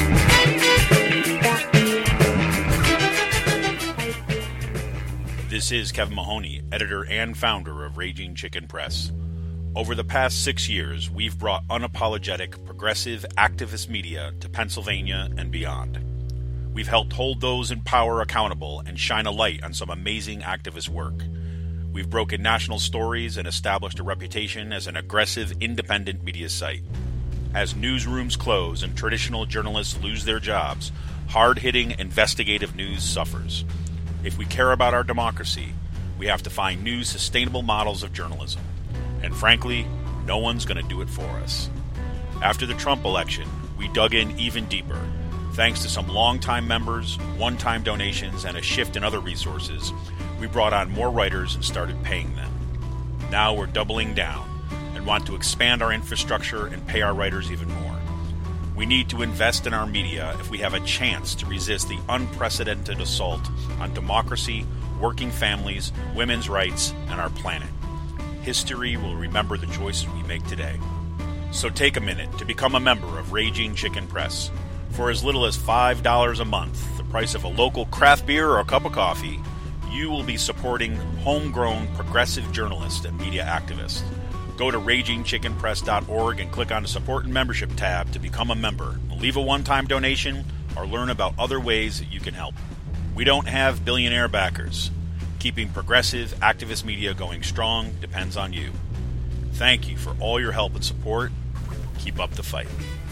This is Kevin Mahoney, editor and founder of Raging Chicken Press. Over the past six years, we've brought unapologetic, progressive, activist media to Pennsylvania and beyond. We've helped hold those in power accountable and shine a light on some amazing activist work. We've broken national stories and established a reputation as an aggressive, independent media site. As newsrooms close and traditional journalists lose their jobs, hard-hitting, investigative news suffers. If we care about our democracy, we have to find new, sustainable models of journalism. And frankly, no one's going to do it for us. After the Trump election, we dug in even deeper. Thanks to some longtime members, one-time donations, and a shift in other resources, we brought on more writers and started paying them. Now we're doubling down and want to expand our infrastructure and pay our writers even more. We need to invest in our media if we have a chance to resist the unprecedented assault on democracy, working families, women's rights, and our planet. History will remember the choices we make today. So take a minute to become a member of Raging Chicken Press. For as little as five dollars a month, the price of a local craft beer or a cup of coffee, you will be supporting homegrown progressive journalists and media activists. Go to raging chicken press dot org and click on the Support and Membership tab to become a member. Leave a one-time donation or learn about other ways that you can help. We don't have billionaire backers. Keeping progressive, activist media going strong depends on you. thank you for all your help and support. Keep up the fight.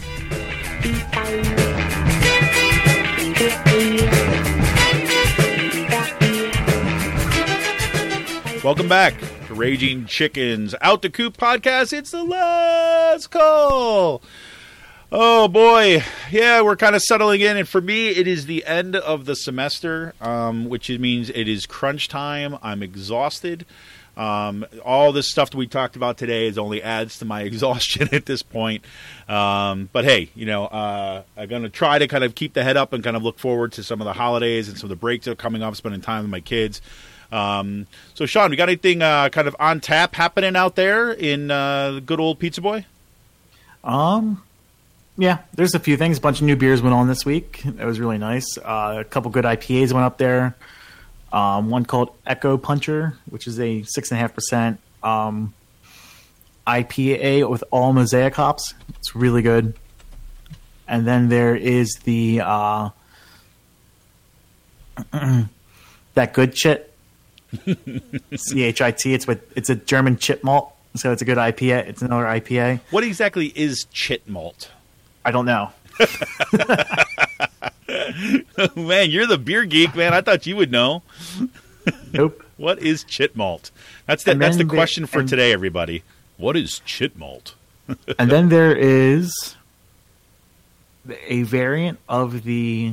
Welcome back to Raging Chickens Out the Coop podcast. It's the last call. Oh, boy. Yeah, we're kind of settling in. And for me, it is the end of the semester, um, which means it is crunch time. I'm exhausted. Um, all this stuff that we talked about today is only adds to my exhaustion at this point. Um, but, hey, you know, uh, I'm going to try to kind of keep the head up and kind of look forward to some of the holidays and some of the breaks that are coming up, spending time with my kids. Um, so, Sean, we got anything uh, kind of on tap happening out there in uh, good old Pizza Boy? Um... Yeah, there's a few things. A bunch of new beers went on this week. That was really nice. Uh, a couple good I P As went up there. Um, one called Echo Puncher, which is a six point five percent um, I P A with all mosaic hops. It's really good. And then there is the uh, That Good Chit. C H I T. It's with, it's a German chit malt, so it's a good I P A. It's another I P A. What exactly is chit malt? I don't know. Man, you're the beer geek, man. I thought you would know. Nope. What is chit malt? That's the, that's the there, question for and, today, everybody. What is chit malt? And then there is a variant of the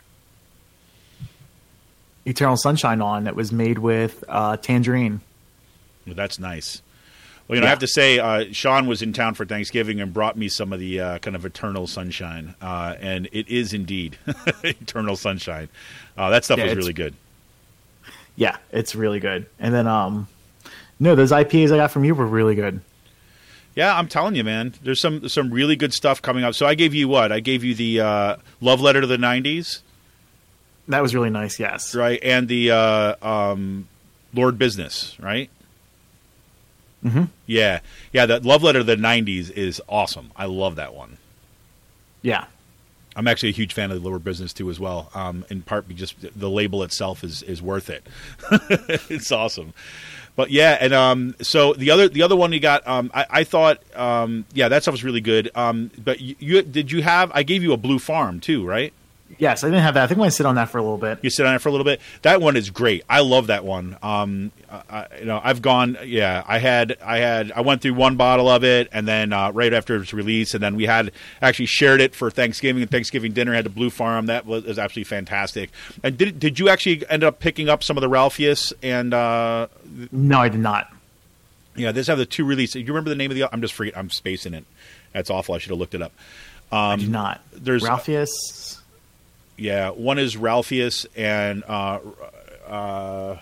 Eternal Sunshine on that was made with uh, tangerine. Well, that's nice. Well, you know, yeah. I have to say, uh, Sean was in town for Thanksgiving and brought me some of the uh, kind of Eternal Sunshine, uh, and it is indeed Eternal Sunshine. Uh, that stuff yeah, was really good. Yeah, it's really good. And then, um, no, those I P As I got from you were really good. Yeah, I'm telling you, man. There's some some really good stuff coming up. So I gave you what? I gave you the uh, Love Letter to the nineties. That was really nice, yes. Right, and the uh, um, Lord Business, right? Mm-hmm. Yeah, yeah. That Love Letter to the nineties is awesome. I love that one. Yeah, I'm actually a huge fan of the Lord Business too, as well. Um, in part because the label itself is is worth it. It's awesome. But yeah, and um, so the other the other one you got, um, I, I thought, um, yeah, that stuff was really good. Um, but you, you did you have? I gave you a Blue Farm too, right? Yes, I didn't have that. I think I'm going to sit on that for a little bit. You sit on it for a little bit. That one is great. I love that one. Um, I, you know, I've gone. Yeah, I had, I had, I went through one bottle of it, and then uh, right after it was released, and then we had actually shared it for Thanksgiving and Thanksgiving dinner. Had the Blue Farm. That was, was absolutely fantastic. And did did you actually end up picking up some of the Ralphius and? Uh, no, I did not. Yeah, these have the two releases. You remember the name of the? I'm just forgetting. I'm spacing it. That's awful. I should have looked it up. Um, I do not. There's Ralphius. Yeah, one is Ralphius and uh, uh,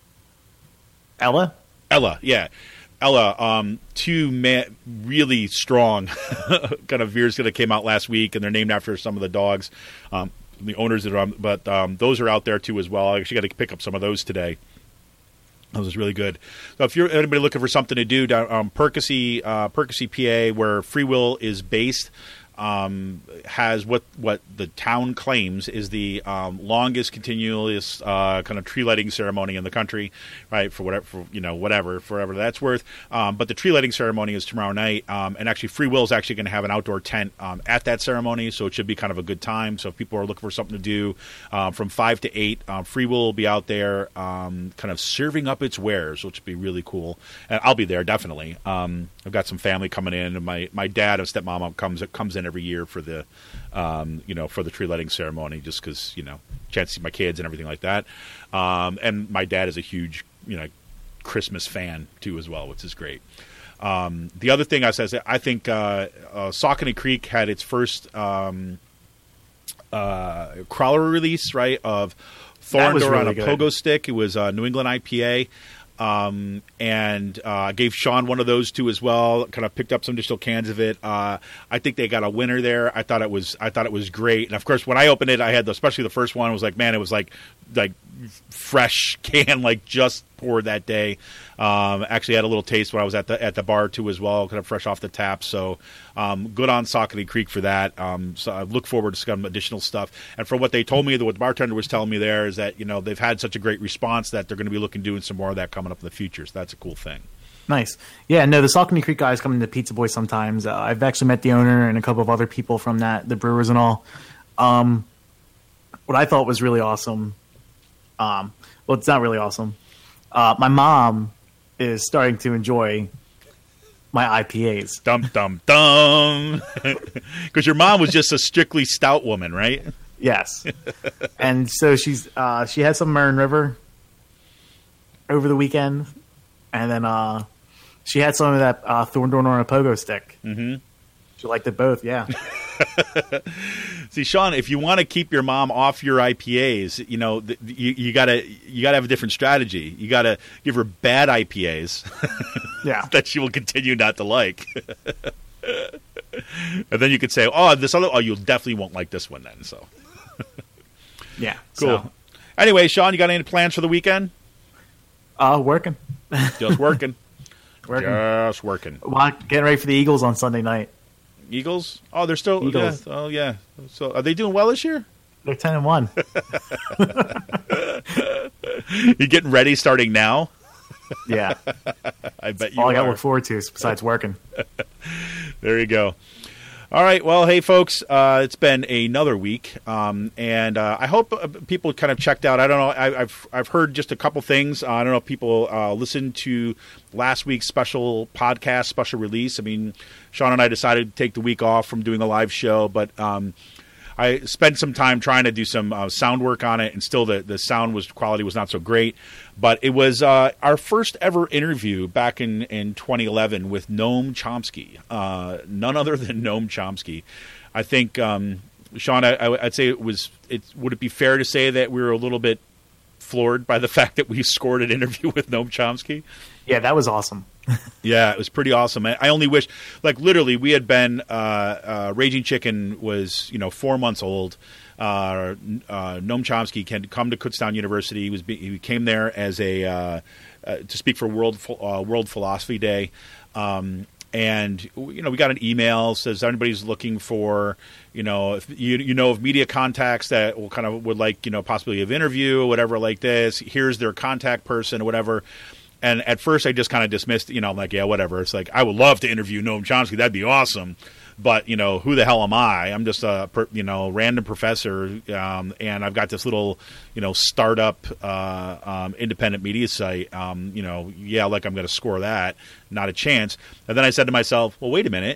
Ella. Ella, yeah, Ella. Um, two ma- really strong kind of beers that came out last week, and they're named after some of the dogs, um, the owners that are on. But um, those are out there too as well. I actually got to pick up some of those today. That was really good. So if you're anybody looking for something to do down um, Percy, uh, Percy, P A, where Free Will is based. Um, has what what the town claims is the um, longest continuous uh, kind of tree lighting ceremony in the country, right? For whatever, for, you know, whatever, for whatever that's worth. Um, but the tree lighting ceremony is tomorrow night, um, and actually, Free Will is actually going to have an outdoor tent um, at that ceremony, so it should be kind of a good time. So if people are looking for something to do uh, from five to eight, um, Free Will will be out there, um, kind of serving up its wares, which would be really cool. And I'll be there definitely. Um, I've got some family coming in, and my, my dad and stepmom comes comes in every year for the, um, you know, for the tree lighting ceremony, just because, you know, chance to see my kids and everything like that. Um, and my dad is a huge, you know, Christmas fan too as well, which is great. Um, the other thing I said, I think uh, uh, Saucony Creek had its first um, uh, crawler release, right, of Thorndor really on a good. Pogo stick. It was uh, New England I P A. Um, and I uh, gave Sean one of those too as well. Kind of picked up some additional cans of it. Uh, I think they got a winner there. I thought it was, I thought it was great. And of course, when I opened it, I had the, especially the first one. I was like, man, it was like, like fresh can, like just poured that day. Um, actually had a little taste when I was at the at the bar too as well, kind of fresh off the tap. So um, good on Saucony Creek for that. Um, so I look forward to some additional stuff. And from what they told me, what the bartender was telling me there is that, you know, they've had such a great response that they're going to be looking doing some more of that coming up in the future. So that's a cool thing. Nice. Yeah, no, the Saucony Creek guys come into Pizza Boy sometimes. Uh, I've actually met the owner and a couple of other people from that, the brewers and all. Um, what I thought was really awesome, um, well, it's not really awesome. Uh, my mom is starting to enjoy my I P As. Dum, dum, dum. Because your mom was just a strictly stout woman, right? Yes. And so she's uh, she had some Marin River over the weekend, and then uh, she had some of that uh, Thorndorn on a pogo stick. Mm-hmm. She liked it both, yeah. See, Sean, if you want to keep your mom off your I P As, you know, th- you, you gotta you gotta have a different strategy. You gotta give her bad I P As, yeah, that she will continue not to like. And then you could say, "Oh, this other, oh, you definitely won't like this one then." So, yeah, cool. So. Anyway, Sean, you got any plans for the weekend? Uh, working. Just working. working. Just working. Well, getting ready for the Eagles on Sunday night. Eagles? Oh, they're still. Eagles. Yeah, oh, yeah. So, are they doing well this year? They're ten and one. You getting ready starting now? Yeah. I bet That's you all are. I got to look forward to besides working. There you go. All right. Well, hey, folks, uh, it's been another week, um, and uh, I hope uh, people kind of checked out. I don't know. I, I've I've heard just a couple things. Uh, I don't know if people uh, listened to last week's special podcast, special release. I mean, Sean and I decided to take the week off from doing a live show, but um, I spent some time trying to do some uh, sound work on it, and still the, the sound was quality was not so great. But it was uh, our first ever interview back in, in twenty eleven with Noam Chomsky, uh, none other than Noam Chomsky. I think, um, Sean, I, I'd say it was. It would it be fair to say that we were a little bit floored by the fact that we scored an interview with Noam Chomsky? Yeah, that was awesome. Yeah, it was pretty awesome. I only wish, like, literally, we had been uh, uh, Raging Chicken was, you know, four months old. Uh, uh, Noam Chomsky can come to Kutztown University. He was he came there as a uh, uh, to speak for World uh, World Philosophy Day, um, and you know we got an email says anybody's looking for you know if you you know of media contacts that will kind of would like you know possibly have interview or whatever like this. Here's their contact person or whatever. And at first I just kind of dismissed, you know, I'm like, yeah, whatever. It's like, I would love to interview Noam Chomsky. That'd be awesome. But, you know, who the hell am I? I'm just a, you know, random professor. Um, and I've got this little, you know, startup uh, um, independent media site. Um, you know, yeah, like I'm going to score that. Not a chance. And then I said to myself, well, wait a minute.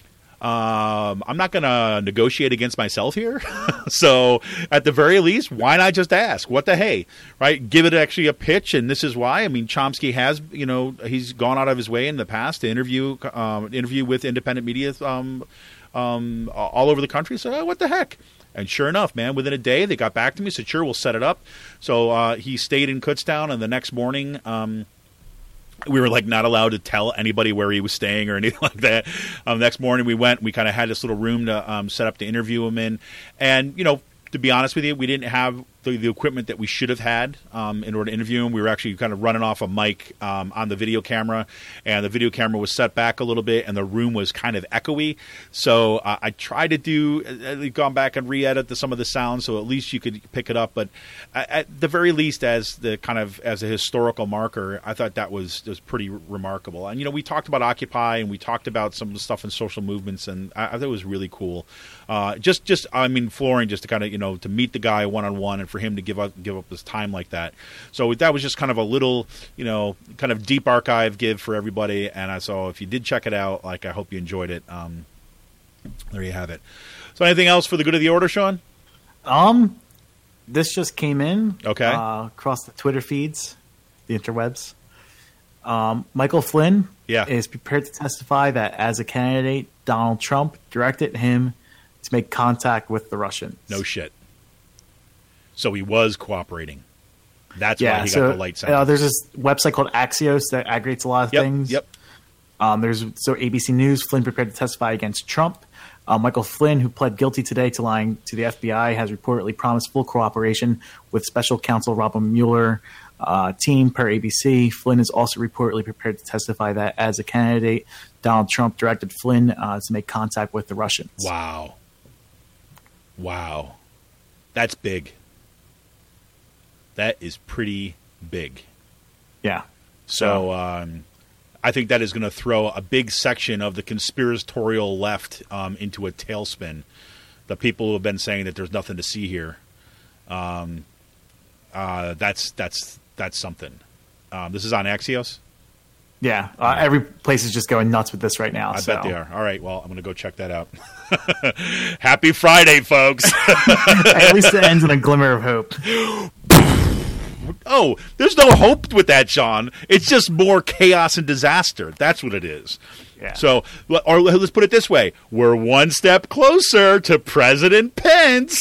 Um, I'm not going to negotiate against myself here. So at the very least, why not just ask? What the hey, right? Give it actually a pitch, and this is why. I mean, Chomsky has, you know, he's gone out of his way in the past to interview, um, interview with independent media um, um, all over the country. So oh, what the heck? And sure enough, man, within a day, they got back to me, said, sure, we'll set it up. So uh, he stayed in Kutztown, and the next morning, um, we were like not allowed to tell anybody where he was staying or anything like that. Um, next morning we went, we kind of had this little room to um, set up to interview him in. And, you know, to be honest with you, we didn't have the, the equipment that we should have had um, in order to interview him. We were actually kind of running off a mic um, on the video camera, and the video camera was set back a little bit, and the room was kind of echoey. So uh, I tried to do, uh, gone back and re-edit the, some of the sound, so at least you could pick it up. But at the very least, as the kind of as a historical marker, I thought that was was pretty remarkable. And you know, we talked about Occupy, and we talked about some of the stuff in social movements, and I, I thought it was really cool. Uh, just, just I mean, flooring, just to kind of you know to meet the guy one on one, and for him to give up give up his time like that. So that was just kind of a little, you know, kind of deep archive give for everybody. And I so if you did check it out, like I hope you enjoyed it. Um, there you have it. So anything else for the good of the order, Sean? Um, this just came in. Okay. Uh, across the Twitter feeds, the interwebs. Um, Michael Flynn yeah. is prepared to testify that as a candidate, Donald Trump directed him to make contact with the Russians. No shit. So he was cooperating. That's yeah, why he so, got the light sentence. Uh, there's this website called Axios that aggregates a lot of yep, things. Yep. Um, there's so A B C News, Flynn prepared to testify against Trump. Uh, Michael Flynn, who pled guilty today to lying to the F B I, has reportedly promised full cooperation with Special Counsel Robert Mueller uh, team per A B C. Flynn is also reportedly prepared to testify that as a candidate, Donald Trump directed Flynn uh, to make contact with the Russians. Wow. Wow. That's big. That is pretty big. Yeah. So, um, I think that is going to throw a big section of the conspiratorial left um, into a tailspin. The people who have been saying that there's nothing to see here, um, uh, that's that's that's something. Um, this is on Axios. Yeah, uh, every place is just going nuts with this right now. I so. bet they are. All right, well, I'm going to go check that out. Happy Friday, folks. At least it ends in a glimmer of hope. Oh, there's no hope with that, Sean. It's just more chaos and disaster. That's what it is. Yeah. So, or let's put it this way. We're one step closer to President Pence.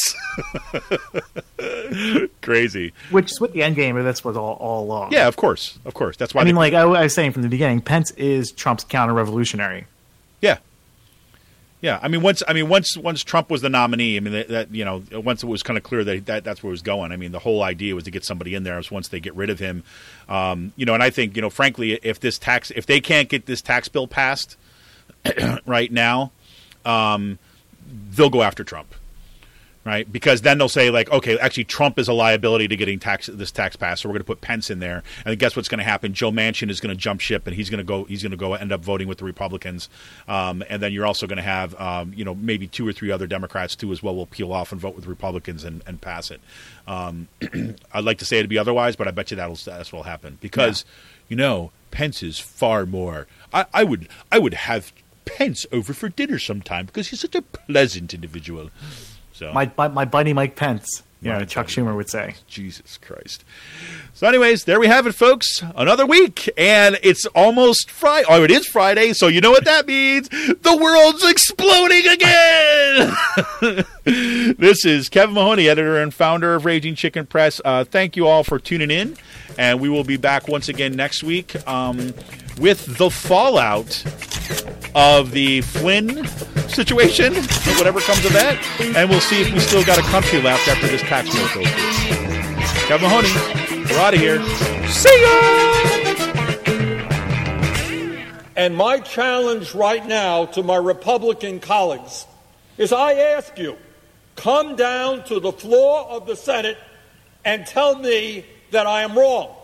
Crazy. Which is what the end game of this was all, all along. Yeah, of course. Of course. That's why. I mean, they, like I, I was saying from the beginning, Pence is Trump's counter-revolutionary. Yeah. Yeah, I mean, once I mean once once Trump was the nominee, I mean that, that you know once it was kind of clear that, that that's where it was going. I mean, the whole idea was to get somebody in there. Was once they get rid of him, um, you know. And I think you know, frankly, if this tax, if they can't get this tax bill passed right now, um, they'll go after Trump, right? Because then they'll say like, okay, actually, Trump is a liability to getting tax this tax passed, so we're going to put Pence in there. And guess what's going to happen? Joe Manchin is going to jump ship, and he's going to go. He's going to go end up voting with the Republicans. Um, and then you're also going to have, um, you know, maybe two or three other Democrats too as well will peel off and vote with Republicans and, and pass it. Um, I'd like to say it'd be otherwise, but I bet you that'll that's what'll happen because, yeah. you know, Pence is far more. I, I would I would have Pence over for dinner sometime because he's such a pleasant individual. So my my, my buddy Mike Pence, you know, Chuck Schumer would say. Jesus Christ. So anyways, there we have it, folks. Another week, and it's almost Friday. Oh, it is Friday, so you know what that means. The world's exploding again! This is Kevin Mahoney, editor and founder of Raging Chicken Press. Uh, thank you all for tuning in, and we will be back once again next week um, with the fallout of the Flynn situation, or whatever comes of that, and we'll see if we still got a country left after this tax bill goes through. Kevin Mahoney, we're out of here. See ya! And my challenge right now to my Republican colleagues is I ask you, come down to the floor of the Senate and tell me that I am wrong.